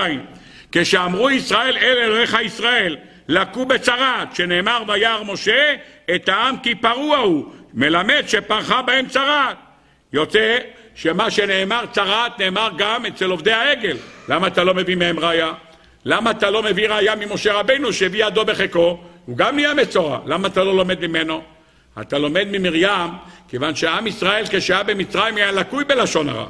כשאמרו ישראל אל אלוהיך ישראל, לקו בצרת, שנאמר וירא משה את העם כי פרוע הוא, מלמד שפרחה בהם צרת. יוצא שמה שנאמר צרת נאמר גם אצל עובדי העגל. למה אתה לא מביא מהם ראיה? למה אתה לא מביא ראיה ממשה רבינו שהביא ידו בחיקו? הוא גם נהיה מצורע. למה אתה לא לומד ממנו? אתה לומד ממרים, כיוון שעם ישראל כשהיה במצרים היה לקוי בלשון הרע.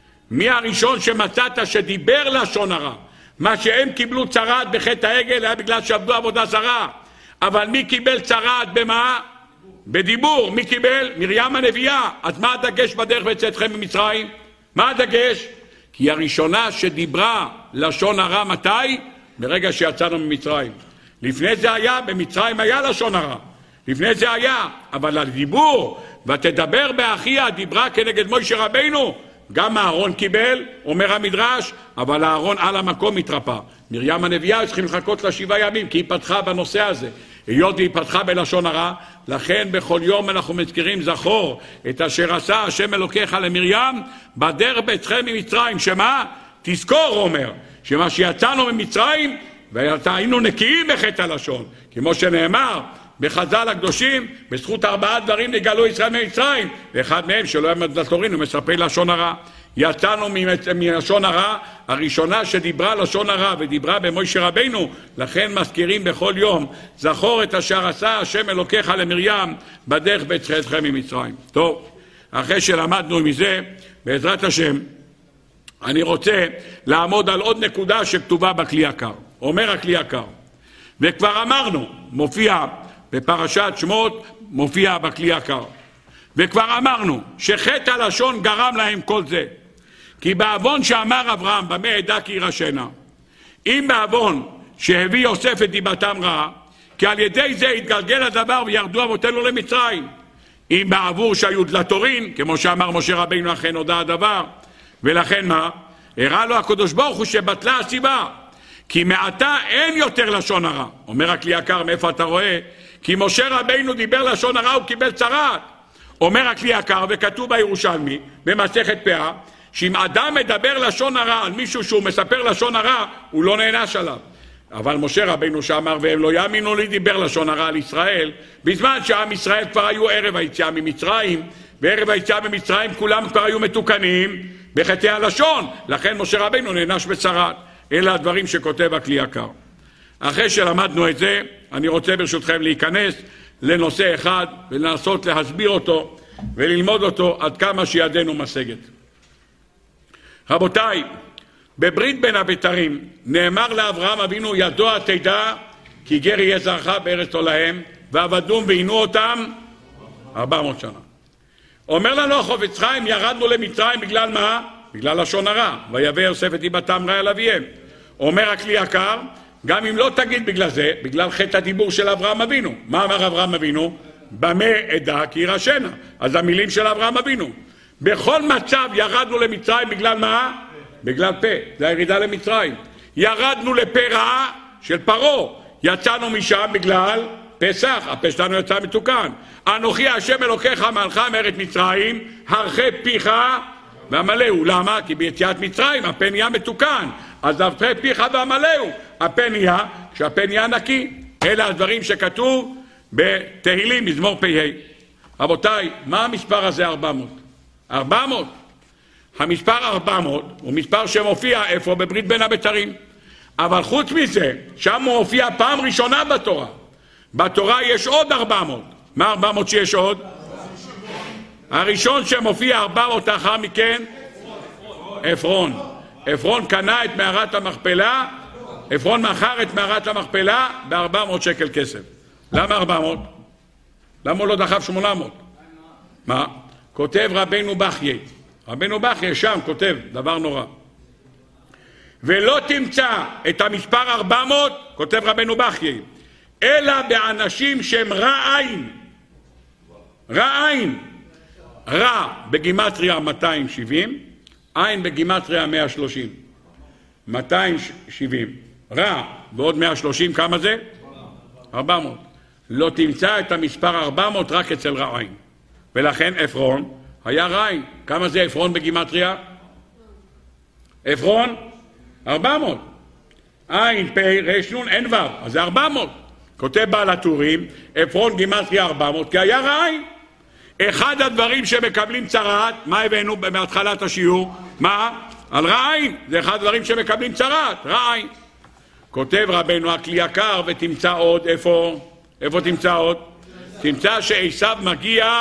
מי הראשון שמצאת שדיבר לשון הרע? מה שהם קיבלו צרת בחטא העגל היה בגלל שעבדו עבודה זרה. אבל מי קיבל צרת במה? בדיבור. מי קיבל? מרים הנביאה. אז מה הדגש בדרך בצאתכם ממצרים? מה הדגש? כי הראשונה שדיברה לשון הרע מתי? ברגע שיצאנו ממצרים. לפני זה היה, במצרים היה לשון הרע. לפני זה היה, אבל הדיבור, ותדבר באחיה, דיברה כנגד משה רבינו, גם אהרון קיבל, אומר המדרש, אבל אהרון על המקום התרפא. מרים הנביאה צריכים לחכות לשבעה ימים, כי היא פתחה בנושא הזה. היות היא פתחה בלשון הרע, לכן בכל יום אנחנו מזכירים זכור את אשר עשה השם אלוקיך למרים, בדרך ביתכם ממצרים. שמה? תזכור, אומר, שמה שיצאנו ממצרים, והיינו נקיים בחטא הלשון, כמו שנאמר, בחז"ל הקדושים, בזכות ארבעה דברים נגאלו ישראל ממצרים, ואחד מהם שלא היה מדלתורין, הוא מספר לשון הרע. יצאנו מלשון הרע, הראשונה שדיברה לשון הרע ודיברה במשה רבינו, לכן מזכירים בכל יום, זכור את אשר עשה השם אלוקיך למרים, בדרך בצאתכם ממצרים. טוב, אחרי שלמדנו מזה, בעזרת השם, אני רוצה לעמוד על עוד נקודה שכתובה בכלי יקר. אומר הכלי יקר, וכבר אמרנו, מופיע בפרשת שמות, מופיע בכלי יקר, וכבר אמרנו שחטא הלשון גרם להם כל זה, כי בעוון שאמר אברהם במה ידע כי ירשנה, אם בעוון שהביא יוסף את דיבתם רעה, כי על ידי זה התגלגל הדבר וירדו אבותינו למצרים, אם בעבור שהיו דלתורין, כמו שאמר משה רבינו אכן הודע הדבר, ולכן מה? הראה לו הקדוש ברוך הוא שבטלה הסיבה, כי מעתה אין יותר לשון הרע. אומר הכלי יקר, מאיפה אתה רואה? כי משה רבינו דיבר לשון הרע, הוא קיבל צרת. אומר הכלי יקר, וכתוב בירושלמי, במסכת פאה, שאם אדם מדבר לשון הרע על מישהו שהוא מספר לשון הרע, הוא לא נענש עליו. אבל משה רבינו שאמר, והם לא יאמינו לי, דיבר לשון הרע על ישראל, בזמן שעם ישראל כבר היו ערב היציאה ממצרים, בערב היציאה ממצרים כולם כבר היו מתוקנים בחטאי הלשון, לכן משה רבינו נענש בצרת. אלה הדברים שכותב הכלי יקר. אחרי שלמדנו את זה, אני רוצה ברשותכם להיכנס לנושא אחד ולנסות להסביר אותו וללמוד אותו עד כמה שידנו משגת. רבותיי, בברית בין הבתרים נאמר לאברהם אבינו, ידוע תדע כי גר יהיה זרעך בארץ עולהם, ועבדום ועינו אותם ארבע מאות שנה. אומר לנו החפץ חיים, ירדנו למצרים בגלל מה? בגלל לשון הרע, ויבא יוסף את דיבתם רע על אביהם. אומר הכלי יקר, גם אם לא תגיד בגלל זה, בגלל חטא הדיבור של אברהם אבינו. מה אמר אברהם אבינו? במה אדע כי ירשנה. אז המילים של אברהם אבינו. בכל מצב ירדנו למצרים בגלל מה? בגלל פה, זה הירידה למצרים. ירדנו לפה רע של פרו, יצאנו משם בגלל פסח, הפה שלנו יצא מתוקן. אנוכי השם אלוקיך מלך מארץ מצרים, הרחי פיך והמלאו. למה? כי ביציאת מצרים הפה נהיה מתוקן, אז הרחי פיך והמלאו, הפה נהיה, כשהפה נהיה נקי. אלה הדברים שכתוב בתהילים מזמור פ"ה. רבותיי, מה המספר הזה ארבע מאות? ארבע מאות. המספר ארבע מאות הוא מספר שמופיע איפה? בברית בין הבתרים. אבל חוץ מזה, שם הוא מופיע פעם ראשונה בתורה. בתורה יש עוד ארבע מאות. מה ארבע מאות שיש עוד? הראשון שמופיע ארבע מאות לאחר מכן? אפרון. אפרון קנה את מערת המכפלה, אפרון מכר את מערת המכפלה ב-ארבע מאות שקל כסף. למה ארבע מאות? למה הוא לא דחף שמונה מאות? מה? כותב רבנו בחייה. רבנו בחייה שם כותב דבר נורא. ולא תמצא את המספר ארבע מאות, כותב רבנו בחייה, אלא באנשים שהם רע עין. רע עין. רע בגימטריה מאתיים שבעים, עין בגימטריה מאה ושלושים. מאתיים שבעים. רע ועוד מאה ושלושים, כמה זה? ארבע מאות. לא תמצא את המספר ארבע מאות רק אצל רע עין. ולכן אפרון היה רע עין. כמה זה אפרון בגימטריה? אפרון? ארבע מאות. עין, פה, רש, נון, אין ור. אז זה ארבע מאות. כותב בעל הטורים, אפרון גימטריה ארבע מאות, כי היה רע עין. אחד הדברים שמקבלים צרעת, מה הבאנו בהתחלת השיעור? מה? על רע עין. זה אחד הדברים שמקבלים צרעת, רע עין. כותב רבנו הכלי יקר, ותמצא עוד, איפה? איפה תמצא עוד? תמצא שעשיו מגיע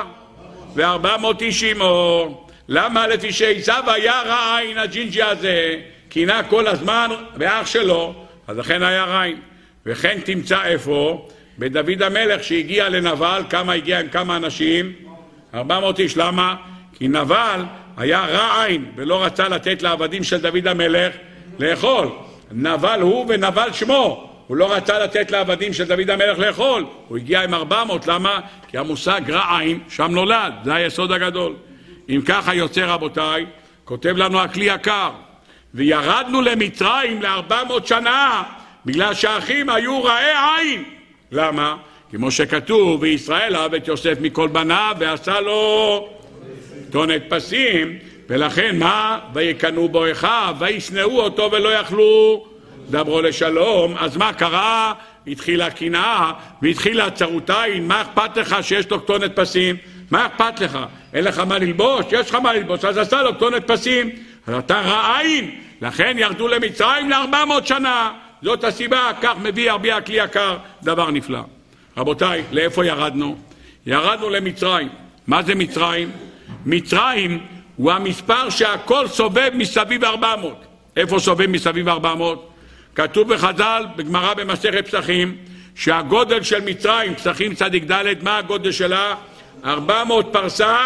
ו-ארבע מאות איש עמו. למה? לפי שעשיו היה רע עין, הג'ינג'י הזה, קינה כל הזמן באח שלו, אז לכן היה רע עין. וכן תמצא איפה? בדוד המלך שהגיע לנבל, כמה הגיע עם כמה אנשים? ארבע מאות איש. למה? כי נבל היה רע עין ולא רצה לתת לעבדים של דוד המלך לאכול. נבל הוא ונבל שמו, הוא לא רצה לתת לעבדים של דוד המלך לאכול, הוא הגיע עם ארבע מאות. למה? כי המושג רע עין שם נולד, זה היסוד הגדול. אם ככה יוצא רבותיי, כותב לנו הכלי יקר, וירדנו למצרים לארבע מאות שנה בגלל שהאחים היו רעי עין. למה? כמו שכתוב, וישראל אהב את יוסף מכל בניו ועשה לו תונת פסים, ולכן מה? ויקנו בו אחיו וישנאו אותו ולא יכלו דברו לשלום. אז מה קרה? התחילה קנאה והתחילה צרות עין. מה אכפת לך שיש לו תונת פסים? מה אכפת לך? אין לך מה ללבוש? יש לך מה ללבוש, אז עשה לו תונת פסים. אז אתה רע עין. לכן ירדו למצרים לארבע מאות שנה. זאת הסיבה, כך מביא רבי הכלי יקר, דבר נפלא. רבותיי, לאיפה ירדנו? ירדנו למצרים. מה זה מצרים? מצרים הוא המספר שהכל סובב מסביב ארבע מאות. איפה סובב מסביב ארבע מאות? כתוב בחז"ל, בגמרא במסכת פסחים, שהגודל של מצרים, פסחים צדיק ד', מה הגודל שלה? ארבע מאות פרסה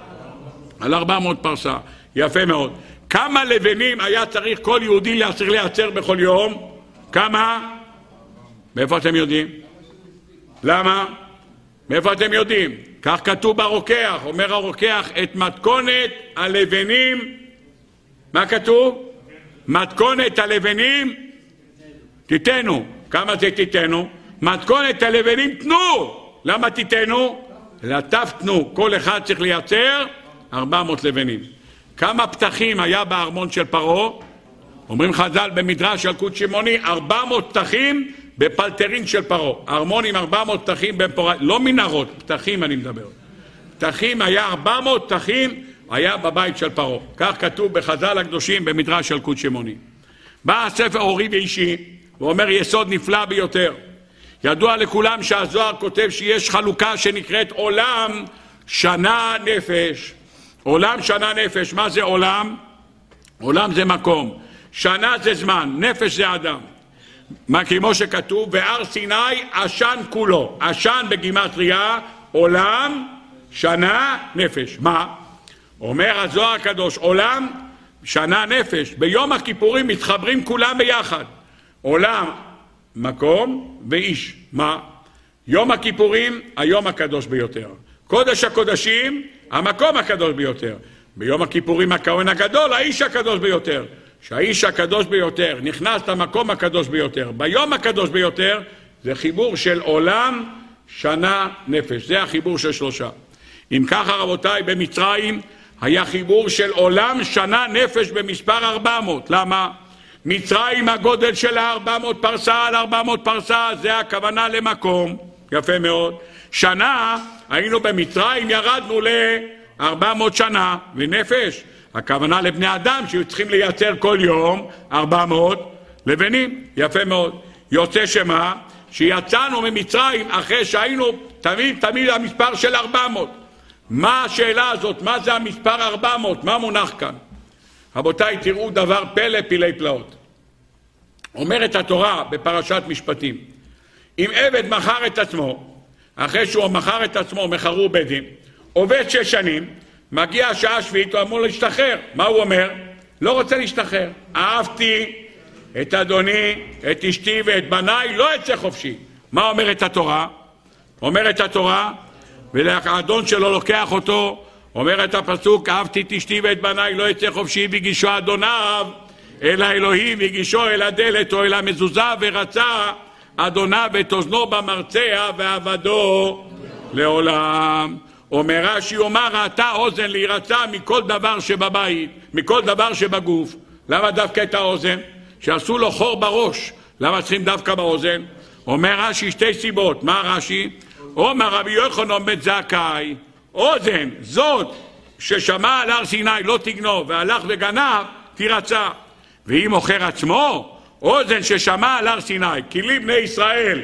על ארבע מאות פרסה. יפה מאוד. כמה לבנים היה צריך כל יהודי להצליח לייצר בכל יום? כמה? מאיפה אתם יודעים? למה? מאיפה אתם יודעים? כך כתוב ברוקח, אומר הרוקח, את מתכונת הלבנים, מה כתוב? מתכונת הלבנים תיתנו. כמה זה תיתנו? מתכונת הלבנים תנו. למה תיתנו? לטף תנו. כל אחד צריך לייצר ארבע מאות לבנים. כמה פתחים היה בארמון של פרעה? אומרים חז"ל במדרש ילקוט שמעוני, ארבע מאות פתחים בפלטרין של פרעה. ארמון עם ארבע מאות פתחים בפורט, לא מנהרות, פתחים אני מדבר. פתחים היה ארבע מאות פתחים, היה בבית של פרעה. כך כתוב בחז"ל הקדושים במדרש ילקוט שמעוני. בא הספר אורי ואישי ואומר יסוד נפלא ביותר, ידוע לכולם שהזוהר כותב שיש חלוקה שנקראת עולם שנה נפש. עולם שנה נפש, מה זה עולם? עולם זה מקום, שנה זה זמן, נפש זה אדם. מה כמו שכתוב, והר סיני עשן כולו, עשן בגימטריה, עולם שנה נפש. מה? אומר הזוהר הקדוש, עולם שנה נפש, ביום הכיפורים מתחברים כולם ביחד, עולם מקום ואיש. מה? יום הכיפורים היום הקדוש ביותר, קודש הקודשים המקום הקדוש ביותר, ביום הכיפורים הכהן הגדול האיש הקדוש ביותר. שהאיש הקדוש ביותר נכנס למקום הקדוש ביותר ביום הקדוש ביותר, זה חיבור של עולם שנה נפש, זה החיבור של שלושה. אם ככה רבותיי, במצרים היה חיבור של עולם שנה נפש במספר ארבע מאות. למה? מצרים הגודל שלה ארבע מאות פרסה על ארבע מאות פרסה, זה הכוונה למקום, יפה מאוד. שנה, היינו במצרים, ירדנו ל-ארבע מאות שנה, ונפש, הכוונה לבני אדם שהיו צריכים לייצר כל יום ארבע מאות לבנים, יפה מאוד. יוצא שמה? שיצאנו ממצרים אחרי שהיינו תמיד תמיד המספר של ארבע מאות. מה השאלה הזאת? מה זה המספר ארבע מאות? מה מונח כאן? רבותיי, תראו דבר פלא פילי פלאות. אומרת התורה בפרשת משפטים, אם עבד מכר את עצמו, אחרי שהוא מכר את עצמו, מכרו בדים, עובד שש שנים, מגיע השעה השביעית, הוא אמור להשתחרר. מה הוא אומר? לא רוצה להשתחרר. אהבתי את אדוני, את אשתי ואת בניי, לא אצא חופשי. מה אומרת התורה? אומרת התורה, והאדון שלו לוקח אותו, אומרת הפסוק, אהבתי את אשתי ואת בניי, לא יצא חופשי, והגישו אדוניו אל האלוהים, והגישו אל הדלת או אל המזוזה, ורצה אדוניו את אוזנו במרצע ועבדו לעולם. אומר רש"י, אומר ראתה אוזן להירצה מכל דבר שבבית, מכל דבר שבגוף. למה דווקא את האוזן? שעשו לו חור בראש, למה צריכים דווקא באוזן? אומר רש"י שתי סיבות. מה רש"י? אומר רבי יוחנן בן זכאי, אוזן זאת ששמע על הר סיני לא תגנוב והלך וגנב תירצה, ואם מוכר עצמו, אוזן ששמע על הר סיני כי לי בני ישראל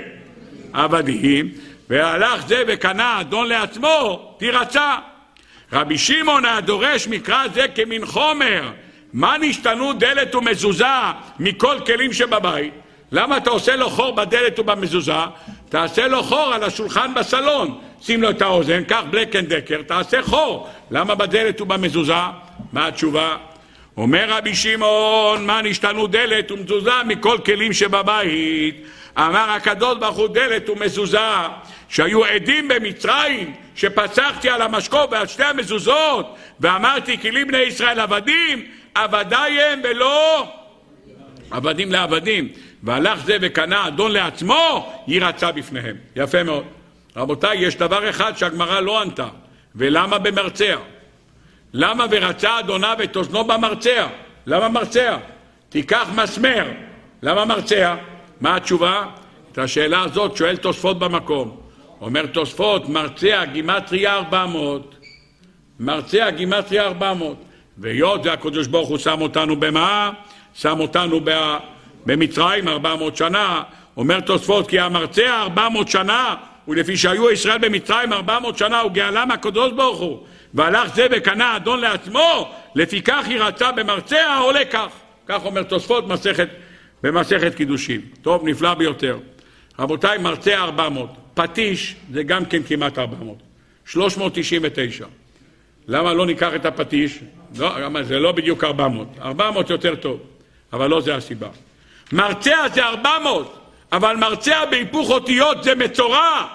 עבדים, והלך זה וקנה אדון לעצמו תירצה. רבי שמעון הדורש מקרא זה כמין חומר, מה נשתנו דלת ומזוזה מכל כלים שבבית? למה אתה עושה לו חור בדלת ובמזוזה? תעשה לו חור על השולחן בסלון, שים לו את האוזן, קח בלק אנד דקר, תעשה חור. למה בדלת ובמזוזה? מה התשובה? אומר רבי שמעון, מה נשתנו דלת ומזוזה מכל כלים שבבית? אמר הקדוש ברוך הוא, דלת ומזוזה שהיו עדים במצרים, שפצחתי על המשקוף ועל שתי המזוזות ואמרתי כי לי בני ישראל עבדים, עבדי הם ולא עבדים לעבדים, והלך זה וקנה אדון לעצמו ירצה בפניהם. יפה מאוד. רבותיי, יש דבר אחד שהגמרא לא ענתה, ולמה במרצע? למה ורצה אדוניו את אוזנו במרצע? למה מרצע? תיקח מסמר, למה מרצע? מה התשובה? את השאלה הזאת שואל תוספות במקום. אומר תוספות, מרצע גימטריה ארבע מאות, מרצע גימטריה ארבע מאות, והיות זה הקדוש ברוך הוא שם אותנו במה? שם אותנו במצרים ארבע מאות שנה. אומר תוספות, כי המרצע ארבע מאות שנה, ולפי שהיו ישראל במצרים ארבע מאות שנה, הוא גאלם הקדוש ברוך הוא, והלך זה וקנה אדון לעצמו, לפיכך ירצה במרצע עולה כך. כך אומר תוספות מסכת, במסכת קידושין. טוב, נפלא ביותר. רבותיי, מרצע ארבע מאות, פטיש זה גם כן כמעט ארבע מאות, שלוש מאות תשעים ותשע. למה לא ניקח את הפטיש? לא, זה לא בדיוק ארבע מאות, ארבע מאות יותר טוב, אבל לא זה הסיבה. מרצע זה ארבע מאות, אבל מרצע בהיפוך אותיות זה מצורע.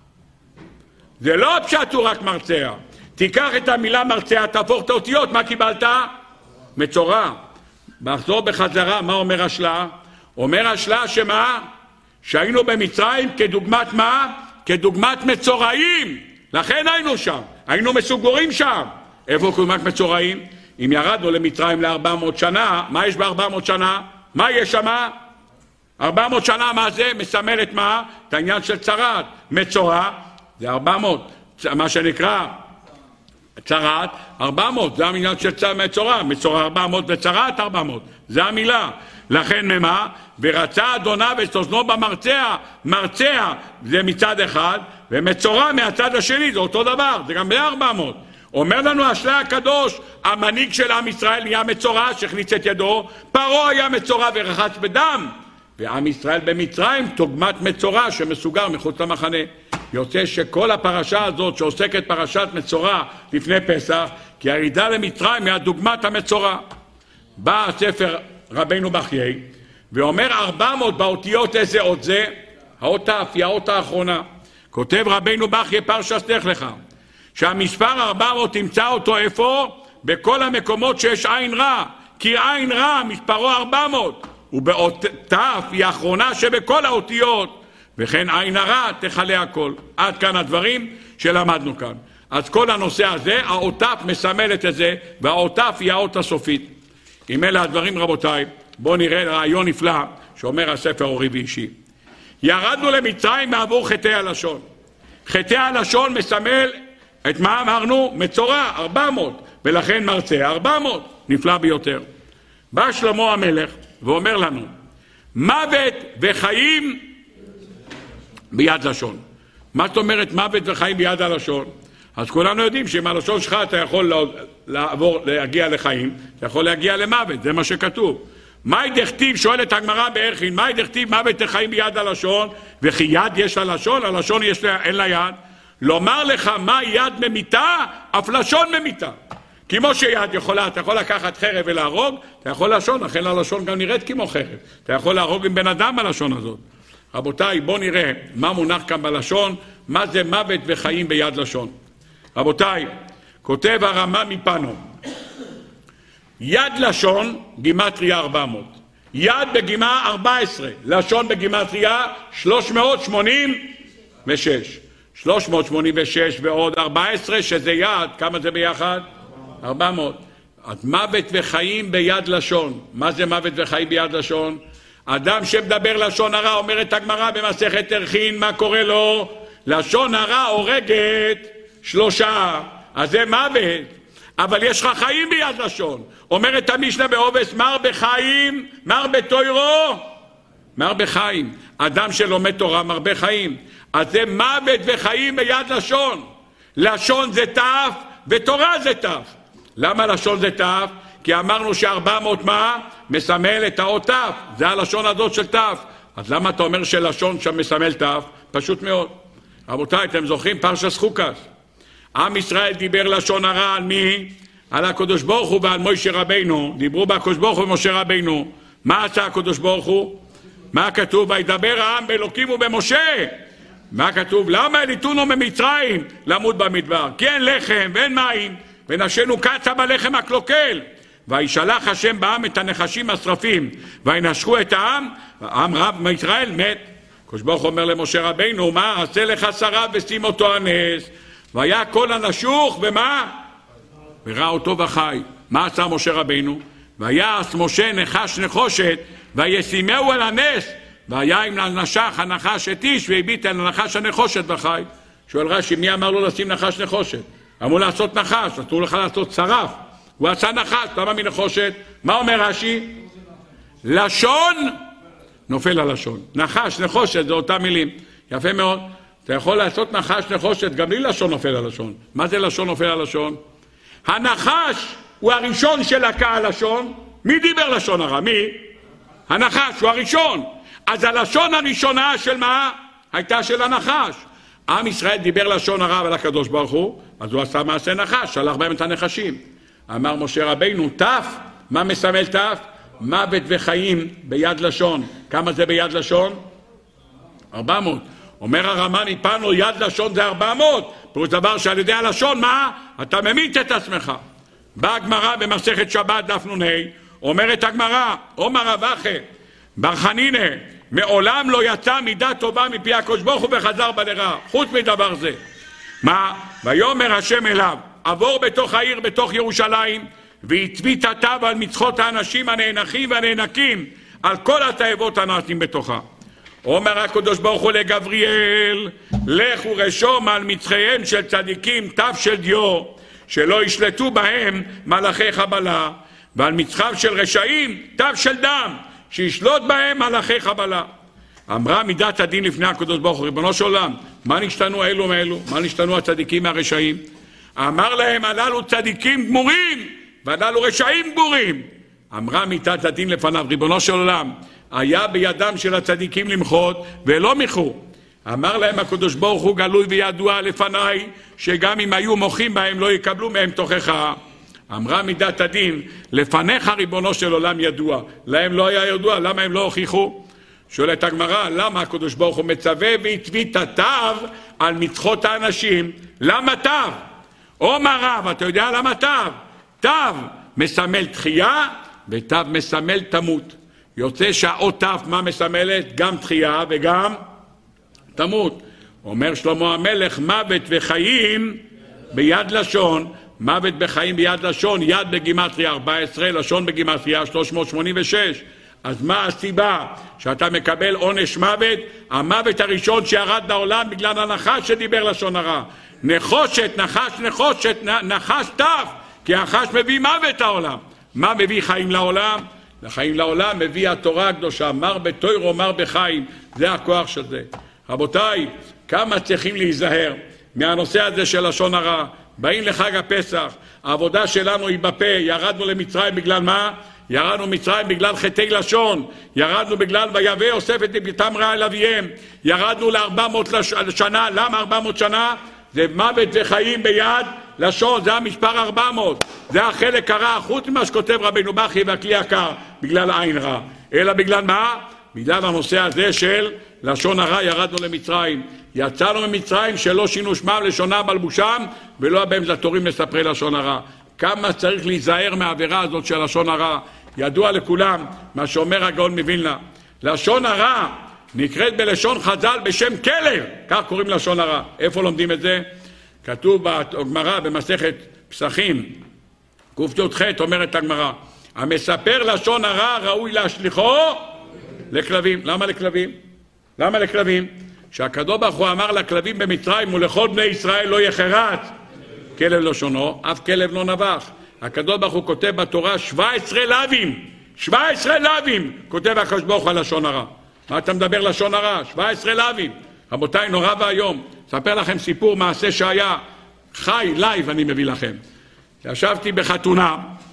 זה לא הפשט הוא רק מרצע. תיקח את המילה מרצע, תהפוך את האותיות, מה קיבלת? מצורע. בחזור בחזרה, מה אומר השלה? אומר השלה שמה? שהיינו במצרים כדוגמת מה? כדוגמת מצורעים. לכן היינו שם, היינו מסוגורים שם. איפה כדוגמת מצורעים? אם ירדנו למצרים ל-ארבע מאות שנה, מה יש ב-ארבע מאות שנה? מה יש שם? ארבע מאות שנה, מה זה? מסמל את מה? את העניין של צרת. מצורע זה ארבע מאות, מה שנקרא צרעת, ארבע מאות, זה המילה של מצורע, מצורע ארבע מאות וצרעת ארבע מאות, זה המילה. לכן ממה? ורצה אדוניו את אוזנו במרצע, מרצע זה מצד אחד, ומצורע מהצד השני, זה אותו דבר, זה גם ב-ארבע מאות. אומר לנו השלה הקדוש, המנהיג של עם ישראל נהיה מצורע שהכניס את ידו, פרעה היה מצורע ורחץ בדם, ועם ישראל במצרים תוגמת מצורע שמסוגר מחוץ למחנה. יוצא שכל הפרשה הזאת שעוסקת פרשת מצורע לפני פסח, כי הירידה למצרים היא הדוגמת המצורע. בא הספר רבינו בחיי ואומר ארבע מאות באותיות איזה אות זה? האות ת' היא האות האחרונה. כותב רבינו בחיי פרשת לך לך שהמספר ארבע מאות תמצא אותו איפה? בכל המקומות שיש עין רע, כי עין רע מספרו ארבע מאות, ובאות ת' היא האחרונה שבכל האותיות, וכן עין הרע תכלה הכל. עד כאן הדברים שלמדנו כאן. אז כל הנושא הזה, האות ת' מסמלת את זה, והאות ת' היא האות הסופית. אם אלה הדברים רבותיי, בואו נראה רעיון נפלא שאומר הספר אורי ואישי. ירדנו למצרים מעבור חטאי הלשון. חטאי הלשון מסמל את מה אמרנו? מצורע, ארבע מאות, ולכן מרצה, ארבע מאות, נפלא ביותר. בא שלמה המלך ואומר לנו, מוות וחיים ביד לשון. מה זאת אומרת מוות וחיים ביד הלשון? אז כולנו יודעים שעם הלשון שלך אתה יכול לעבור, להגיע לחיים, אתה יכול להגיע למוות, זה מה שכתוב. מהי דכתיב, שואלת הגמרא בערכין, מהי דכתיב מוות וחיים ביד הלשון, וכי יד יש ללשון, הלשון יש לה, אין לה יד. לומר לך מה יד ממיתה, אף לשון ממיתה. כמו שיד יכולה, אתה יכול לקחת חרב ולהרוג, אתה יכול לשון, לכן הלשון גם נראית כמו חרב. אתה יכול להרוג עם בן אדם בלשון הזאת. רבותיי, בואו נראה מה מונח כאן בלשון, מה זה מוות וחיים ביד לשון. רבותיי, כותב הרמה מפנו, יד לשון גימטריה ארבע מאות, יד בגימה ארבע עשרה, לשון בגימטריה שלוש מאות שמונים ושש, שלוש מאות שמונים ושש ועוד ארבע עשרה שזה יד, כמה זה ביחד? ארבע מאות. אז מוות וחיים ביד לשון. מה זה מוות וחיים ביד לשון? אדם שמדבר לשון הרע, אומרת הגמרא במסכת ערכין, מה קורה לו? לשון הרע הורגת שלושה, אז זה מוות. אבל יש לך חיים ביד לשון. אומרת המשנה בעובס, מר בחיים, מר בתוירו, מר בחיים. אדם שלומד תורה מרבה חיים. אז זה מוות וחיים ביד לשון. לשון זה תף ותורה זה תף. למה לשון זה תף? כי אמרנו שארבע מאות מה? מסמל את האות תף. זה הלשון הזאת של תף. אז למה אתה אומר שלשון שם מסמל תף? פשוט מאוד. רבותיי, אתם זוכרים פרשת חוקת? עם ישראל דיבר לשון הרע על מי? על הקדוש ברוך הוא ועל משה רבינו. דיברו בקדוש ברוך הוא ומשה רבינו. מה עשה הקדוש ברוך הוא? מה כתוב? וידבר העם באלוקים ובמשה. מה כתוב? למה הליטונו ממצרים למות במדבר? כי אין לחם ואין מים, ונשנו קצה בלחם הקלוקל. וישלח השם בעם את הנחשים השרפים, וינשכו את העם, העם רב מישראל מת. הקדוש ברוך אומר למשה רבינו, מה? עשה לך שרף ושים אותו הנס. והיה כל הנשוך, ומה? וראה אותו וחי. מה עשה משה רבינו? ויעש משה נחש נחושת, וישימהו על הנס, והיה אם נשך הנחש את איש, והביט על הנחש הנחושת וחי. שואל רש"י, מי אמר לו לשים נחש נחושת? אמרו לעשות נחש, נתנו לך לעשות שרף. הוא עשה נחש, למה מנחושת? מה אומר רש"י? לשון נופל על לשון. נחש, נחושת, זה אותם מילים. יפה מאוד. אתה יכול לעשות נחש, נחושת, גם בלי לשון נופל על לשון. מה זה לשון נופל על לשון? הנחש הוא הראשון שלקה על לשון. מי דיבר לשון הרע? מי? הנחש הוא הראשון. אז הלשון הראשונה של מה? הייתה של הנחש. עם ישראל דיבר לשון הרע על הקדוש ברוך הוא, אז הוא עשה מעשה נחש, שלח בהם את הנחשים. אמר משה רבינו, תף, מה מסמל תף? מוות וחיים ביד לשון. כמה זה ביד לשון? ארבע מאות. אומר הרמה מפנו, יד לשון זה ארבע מאות. פירוש דבר שעל ידי הלשון, מה? אתה ממית את עצמך. באה הגמרא במסכת שבת דף נ"ה, אומרת הגמרא, אומר רב אחי, בר חנינא, מעולם לא יצא מידה טובה מפי הקדוש ברוך הוא וחזר בה לרע, חוץ מדבר זה. מה? ויאמר השם אליו, עבור בתוך העיר, בתוך ירושלים, והצבית התו על מצחות האנשים הנאנחים והנאנקים, על כל התאבות הנעשים בתוכה. אומר הקדוש ברוך הוא לגבריאל, לך ורשום על מצחיהם של צדיקים תו של דיו, שלא ישלטו בהם מלאכי חבלה, ועל מצחם של רשעים תו של דם, שישלוט בהם מלאכי חבלה. אמרה מידת הדין לפני הקדוש ברוך הוא, ריבונו של עולם, מה נשתנו אלו מאלו? מה נשתנו הצדיקים מהרשעים? אמר להם, הללו צדיקים גמורים, והללו רשעים גמורים. אמרה מידת הדין לפניו, ריבונו של עולם, היה בידם של הצדיקים למחות, ולא מיחו. אמר להם הקדוש ברוך הוא, גלוי וידוע לפניי, שגם אם היו מוחים בהם, לא יקבלו מהם תוכחה. אמרה מידת הדין, לפניך ריבונו של עולם ידוע. להם לא היה ידוע, למה הם לא הוכיחו? שואלת הגמרא, למה הקדוש ברוך הוא מצווה והצווה את התו על מצחות האנשים? למה תו? אומר רב, אתה יודע למה תו? תו מסמל תחייה, ותו מסמל תמות. יוצא שהאות תו מה מסמלת? גם תחייה וגם תמות. אומר שלמה המלך, מוות וחיים ביד לשון. מוות בחיים ביד לשון, יד בגימטריה ארבע עשרה, לשון בגימטריה שלוש מאות שמונים ושש. אז מה הסיבה שאתה מקבל עונש מוות? המוות הראשון שירד לעולם בגלל הנחש שדיבר לשון הרע. נחושת, נחש, נחושת, נחש טף, כי הנחש מביא מוות לעולם. מה מביא חיים לעולם? לחיים לעולם מביא התורה הקדושה, מר בתוירו, מר בחיים. זה הכוח של זה. רבותיי, כמה צריכים להיזהר מהנושא הזה של לשון הרע. באים לחג הפסח, העבודה שלנו היא בפה. ירדנו למצרים בגלל מה? ירדנו מצרים בגלל חטאי לשון, ירדנו בגלל ויבא יוסף את בתם רעה אל אביהם, ירדנו לארבע מאות שנה. למה ארבע מאות שנה? זה מוות וחיים ביד לשון, זה המספר ארבע מאות, זה החלק הרע, חוץ ממה שכותב רבינו בכי והכלי יקר, בגלל העין רע. אלא בגלל מה? בגלל הנושא הזה של לשון הרע ירדנו למצרים. יצאנו ממצרים שלא שינו שמם לשונם בלבושם, ולא בהם זתורים לספרי לשון הרע. כמה צריך להיזהר מהעבירה הזאת של לשון הרע. ידוע לכולם מה שאומר הגאון מווילנה, לשון הרע נקראת בלשון חז"ל בשם כלב, כך קוראים לשון הרע. איפה לומדים את זה? כתוב בגמרא במסכת פסחים ק"ח, אומרת הגמרא, המספר לשון הרע ראוי להשליחו לכלבים. למה לכלבים? למה לכלבים? שהקדוש ברוך הוא אמר לכלבים במצרים, ולכל בני ישראל לא יחרץ כלב לשונו, אף כלב לא נבח. הקדוש ברוך הוא כותב בתורה שבע עשרה לאווים, שבע עשרה לאווים כותב הקדוש ברוך הוא על לשון הרע. מה אתה מדבר לשון הרע? שבע עשרה לאווים. רבותיי, נורא והיום. אספר לכם סיפור מעשה שהיה חי לייב, אני מביא לכם. ישבתי בחתונה,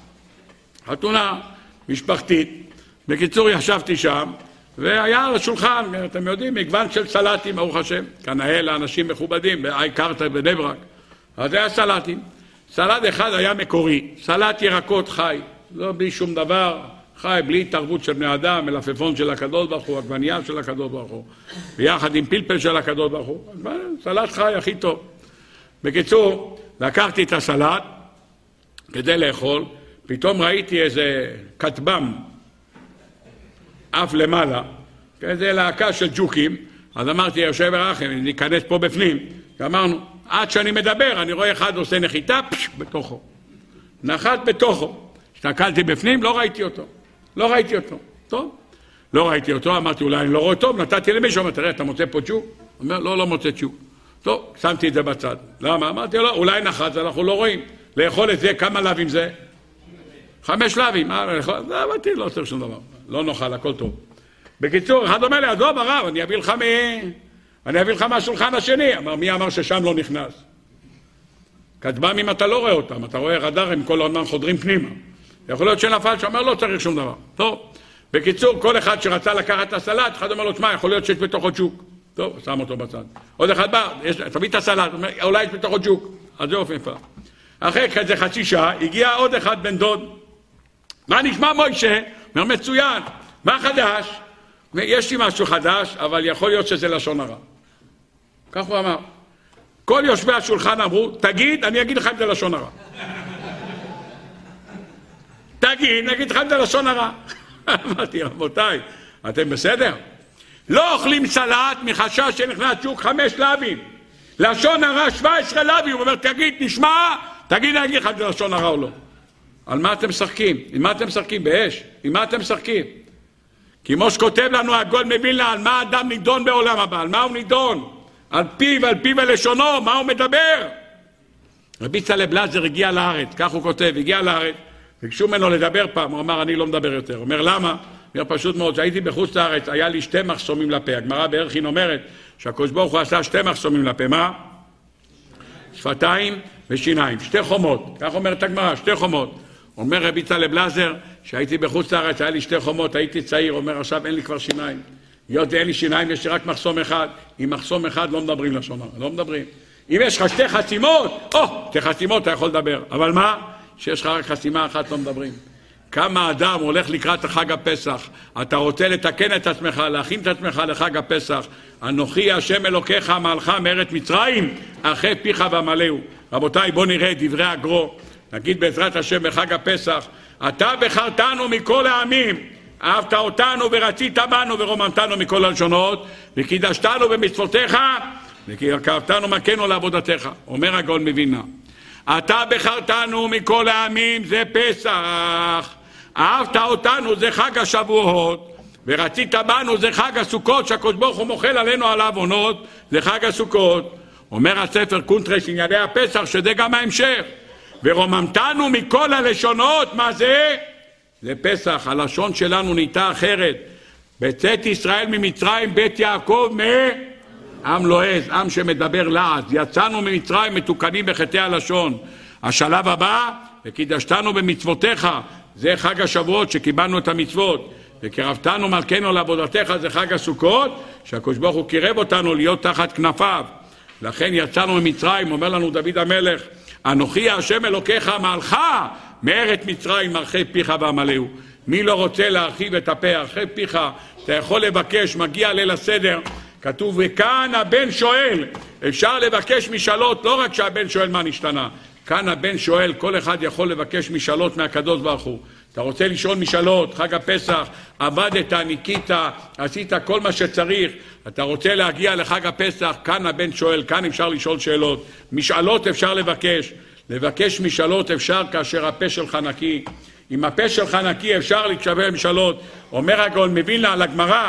חתונה משפחתית. בקיצור, ישבתי שם, והיה על השולחן, אתם יודעים, מגוון של סלטים, ברוך השם, כנאה לאנשים מכובדים, באי קרתא בני ברק. אז היה סלטים. סלט אחד היה מקורי, סלט ירקות חי, לא בלי שום דבר, חי, בלי התערבות של בני אדם, מלפפון של הקדוש ברוך הוא, עגבנייה של הקדוש ברוך הוא, ביחד עם פלפל של הקדוש ברוך הוא. סלט חי הכי טוב. בקיצור, לקחתי את הסלט כדי לאכול, פתאום ראיתי איזה כתבם, אף למעלה, איזה להקה של ג'וקים. אז אמרתי, יושב הרחם, ניכנס פה בפנים. ואמרנו, עד שאני מדבר, אני רואה אחד עושה נחיתה, פש, בתוכו. נחת בתוכו. הסתכלתי בפנים, לא ראיתי אותו. לא ראיתי אותו. טוב. לא ראיתי אותו, אמרתי, אולי אני לא רואה טוב, נתתי למישהו, אמרתי, תראה, אתה מוצא פה צ'וק? הוא אומר, לא, לא מוצא צ'וק. טוב, שמתי את זה בצד. למה? אמרתי, לא, אולי נחת, אנחנו לא רואים. לאכול את זה, כמה לבים זה? חמש לבים. אה, לאכול? לא, אמרתי, לא צריך שום דבר. לא נאכל, הכל טוב. בקיצור, אחד אומר לי, עזוב הרב, אני אביא לך מ... אני אביא לך מהשולחן השני. אמר, מי אמר ששם לא נכנס? כתבם אם אתה לא רואה אותם, אתה רואה רדאר, הם כל הזמן חודרים פנימה. יכול להיות שנפל שאומר, לא צריך שום דבר. טוב. בקיצור, כל אחד שרצה לקחת את הסלט, אחד אומר לו, תשמע, יכול להיות שיש בתוכו ג'וק. טוב, שם אותו בצד. עוד אחד בא, יש, תביא את הסלט, אומר, אולי יש בתוכו ג'וק. אז זה אופן פעם. אחרי כזה חצי שעה, הגיע עוד אחד בן דוד. מה נשמע מוישה? אומר, מצוין. מה חדש? יש לי משהו חדש, אבל יכול להיות שזה לשון הרע. כך הוא אמר. כל יושבי השולחן אמרו, תגיד, אני אגיד לך אם זה לשון הרע. תגיד, אני אגיד לך אם זה לשון הרע. אמרתי, רבותיי, אתם בסדר? לא אוכלים סלט מחשש שנכנס שוק חמש לבים. לשון הרע שבע עשרה לבים. הוא אומר, תגיד, נשמע, תגיד, אני אגיד לך אם זה לשון הרע או לא. על מה אתם משחקים? עם מה אתם משחקים? באש? עם מה אתם משחקים? כמו שכותב לנו הגאון מווילנה, על מה אדם נידון בעולם הבא, על מה הוא נידון? על פיו, על פיו ולשונו, מה הוא מדבר? רבי צלב בלזר הגיע לארץ, כך הוא כותב, הגיע לארץ, ביקשו ממנו לדבר פעם, הוא אמר, אני לא מדבר יותר. הוא אומר, למה? אומר, פשוט מאוד, שהייתי בחוץ לארץ, היה לי שתי מחסומים לפה. הגמרא בערכין אומרת שהקדוש ברוך הוא עשה שתי מחסומים לפה. מה? שפתיים ושיניים, שתי חומות. כך אומרת הגמרא, שתי חומות. אומר רבי צלב בלזר, שהייתי בחוץ לארץ, היה לי שתי חומות, הייתי צעיר, אומר, עכשיו אין לי כבר שיניים. היות ואין לי שיניים, יש לי רק מחסום אחד. עם מחסום אחד לא מדברים לשון הרע, לא מדברים. אם יש לך שתי חסימות, או, שתי חסימות אתה יכול לדבר. אבל מה? שיש לך רק חסימה אחת לא מדברים. כמה אדם הולך לקראת חג הפסח, אתה רוצה לתקן את עצמך, להכין את עצמך לחג הפסח. אנוכי השם אלוקיך מעלך מארץ מצרים, אחרי פיך ומלאו. רבותיי, בואו נראה את דברי הגרו. נגיד בעזרת השם בחג הפסח, אתה בחרתנו מכל העמים, אהבת אותנו ורצית בנו ורוממתנו מכל הלשונות, וקידשתנו במצוותיך, וקרבתנו מכנו לעבודתך. אומר הגאון מווילנה, אתה בחרתנו מכל העמים, זה פסח. אהבת אותנו, זה חג השבועות. ורצית בנו, זה חג הסוכות, שהקדוש ברוך הוא מוחל עלינו על העוונות, זה חג הסוכות. אומר הספר קונטרס ענייני הפסח, שזה גם ההמשך. ורוממתנו מכל הלשונות, מה זה? זה פסח. הלשון שלנו נהייתה אחרת. בצאת ישראל ממצרים, בית יעקב מ... עם לועז, עם שמדבר לעז. יצאנו ממצרים מתוקנים בחטאי הלשון. השלב הבא, וקידשתנו במצוותיך, זה חג השבועות שקיבלנו את המצוות. וקרבתנו מלכנו לעבודתך, זה חג הסוכות, שהקדוש ברוך הוא קירב אותנו להיות תחת כנפיו. לכן יצאנו ממצרים, אומר לנו דוד המלך, אנוכי השם אלוקיך מעלך מארץ מצרים מרחי פיך ועמלאו. מי לא רוצה להרחיב את הפה? אחרי פיך אתה יכול לבקש, מגיע ליל הסדר, כתוב, וכאן הבן שואל, אפשר לבקש משאלות, לא רק שהבן שואל מה נשתנה, כאן הבן שואל, כל אחד יכול לבקש משאלות מהקדוש ברוך הוא. אתה רוצה לשאול משאלות, חג הפסח, עבדת, ניקית, עשית כל מה שצריך, אתה רוצה להגיע לחג הפסח, כאן הבן שואל, כאן אפשר לשאול שאלות, משאלות אפשר לבקש, לבקש משאלות אפשר כאשר הפה שלך נקי, אם הפה שלך נקי אפשר לקשבר משאלות. אומר הגאון מווילנה על הגמרא,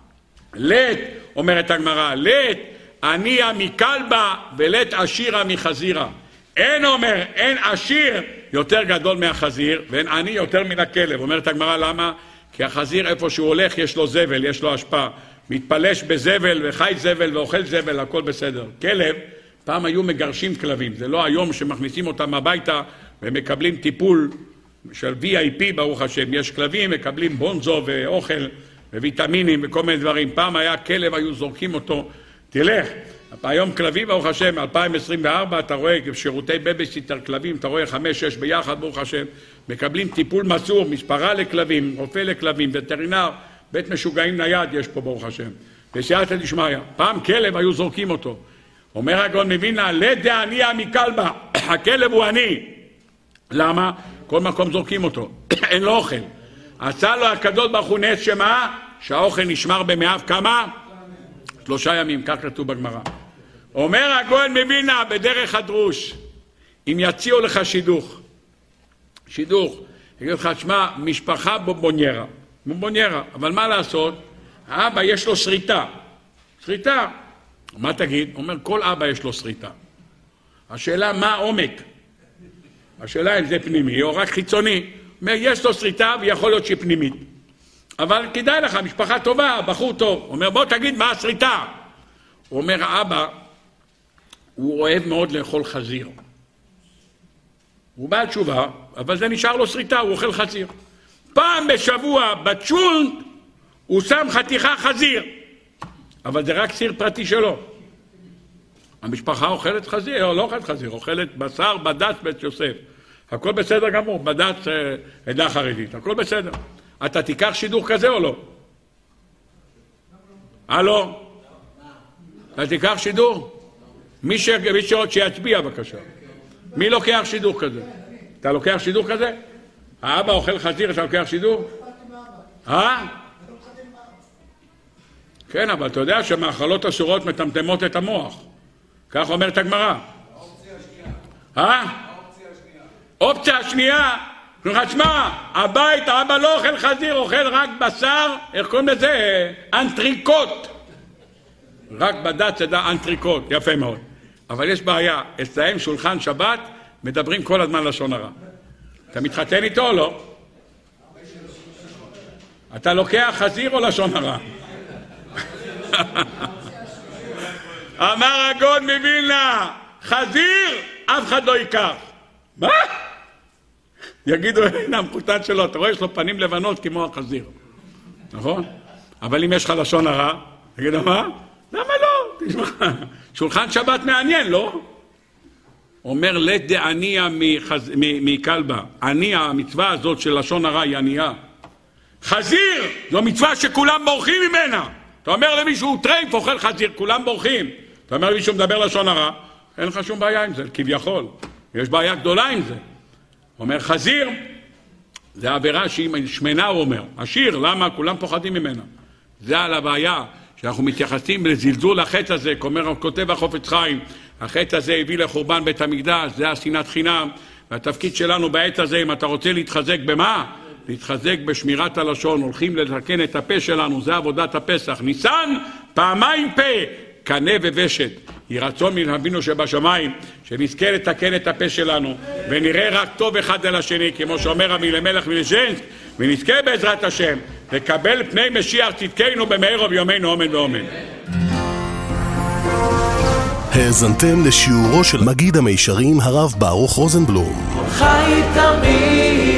לית, אומרת הגמרא, לית ענייה מכלבה ולית עשירה מחזירה. אין אומר, אין עשיר יותר גדול מהחזיר, ואין עני יותר מן הכלב. אומרת הגמרא, למה? כי החזיר איפה שהוא הולך יש לו זבל, יש לו השפעה. מתפלש בזבל וחי זבל ואוכל זבל, הכל בסדר. כלב, פעם היו מגרשים כלבים, זה לא היום שמכניסים אותם הביתה ומקבלים טיפול של וי איי פי ברוך השם. יש כלבים, מקבלים בונזו ואוכל וויטמינים וכל מיני דברים. פעם היה כלב, היו זורקים אותו, תלך. היום כלבים, ברוך השם, אלפיים עשרים וארבע, אתה רואה שירותי בייביסיטר כלבים, אתה רואה חמש, שש ביחד, ברוך השם, מקבלים טיפול מסור, מספרה לכלבים, רופא לכלבים, וטרינר, בית משוגעים נייד יש פה, ברוך השם. בסייעתא דשמיא. פעם כלב היו זורקים אותו. אומר הגאון מווילנה, לית דענייה מכלבה, הכלב הוא עני. למה? כל מקום זורקים אותו, אין לו אוכל. עשה לו הקדוש ברוך הוא נס שמה? שהאוכל נשמר במאיו כמה? שלושה ימים, כך כתוב בגמרא. אומר הגאון מווילנה בדרך הדרוש, אם יציעו לך שידוך, שידוך, יגיד לך, שמה, משפחה בובוניירה, בובוניירה, אבל מה לעשות? האבא יש לו שריטה, שריטה. מה תגיד? אומר, כל אבא יש לו שריטה. השאלה, מה העומק? השאלה אם זה פנימי או רק חיצוני. אומר, יש לו שריטה ויכול להיות שהיא פנימית. אבל כדאי לך, משפחה טובה, בחור טוב. אומר, בוא תגיד מה השריטה. הוא אומר, האבא, הוא אוהב מאוד לאכול חזיר. הוא בא תשובה, אבל זה נשאר לו שריטה, הוא אוכל חזיר. פעם בשבוע בצ'ולנט הוא שם חתיכה חזיר. אבל זה רק סיר פרטי שלו. המשפחה אוכלת חזיר, או לא אוכלת חזיר, אוכלת בשר, בד"ץ בית יוסף. הכל בסדר גמור, בד"ץ עדה חרדית, הכל בסדר. אתה תיקח שידוך כזה או לא? הלו? אתה תיקח שידוך? מי שעוד שיצביע בבקשה. מי לוקח שידוך כזה? אתה לוקח שידוך כזה? האבא אוכל חזיר, אתה לוקח שידוך? אה? כן, אבל אתה יודע שמאכלות אסורות מטמטמות את המוח. כך אומרת הגמרא. האופציה השנייה. אה? האופציה השנייה. אופציה השנייה. תשמע, הבית, האבא לא אוכל חזיר, אוכל רק בשר, איך קוראים לזה? אנטריקוט. רק בד"ץ ידע אנטריקוט, יפה מאוד. אבל יש בעיה, אצלהם שולחן שבת, מדברים כל הזמן לשון הרע. אתה מתחתן איתו או לא? אתה לוקח חזיר או לשון הרע? אמר הגאון מווילנה, חזיר אף אחד לא ייקח. מה? יגידו, הנה המחותן שלו, אתה רואה, יש לו פנים לבנות כמו החזיר. נכון? אבל אם יש לך לשון הרע, תגידו, מה? למה לא? תשמע, שולחן שבת מעניין, לא? אומר, לת דעניה מכלבה. עניה, המצווה הזאת של לשון הרע היא ענייה. חזיר, זו מצווה שכולם בורחים ממנה. אתה אומר למישהו, טרייף אוכל חזיר, כולם בורחים. אתה אומר למישהו מדבר לשון הרע, אין לך שום בעיה עם זה, כביכול. יש בעיה גדולה עם זה. אומר, חזיר, זה עבירה שהיא שמנה, הוא אומר. עשיר, למה? כולם פוחדים ממנה. זה על הבעיה, שאנחנו מתייחסים לזלזול החטא הזה, כלומר, כותב החופץ חיים, החטא הזה הביא לחורבן בית המקדש, זה השנאת חינם, והתפקיד שלנו בעת הזה, אם אתה רוצה להתחזק במה? להתחזק בשמירת הלשון, הולכים לתקן את הפה שלנו, זה עבודת הפסח. ניסן, פעמיים פה, קנה ובשת. יהי רצון מן אבינו שבשמיים, שנזכה לתקן את הפה שלנו, ונראה רק טוב אחד אל השני, כמו שאומר המלמלך מלז'נסק, ונזכה בעזרת השם, לקבל פני משיח צדקנו במהרה בימינו אמן ואמן. האזנתם לשיעורו של מגיד המישרים הרב ברוך רוזנבלום. חי תמיד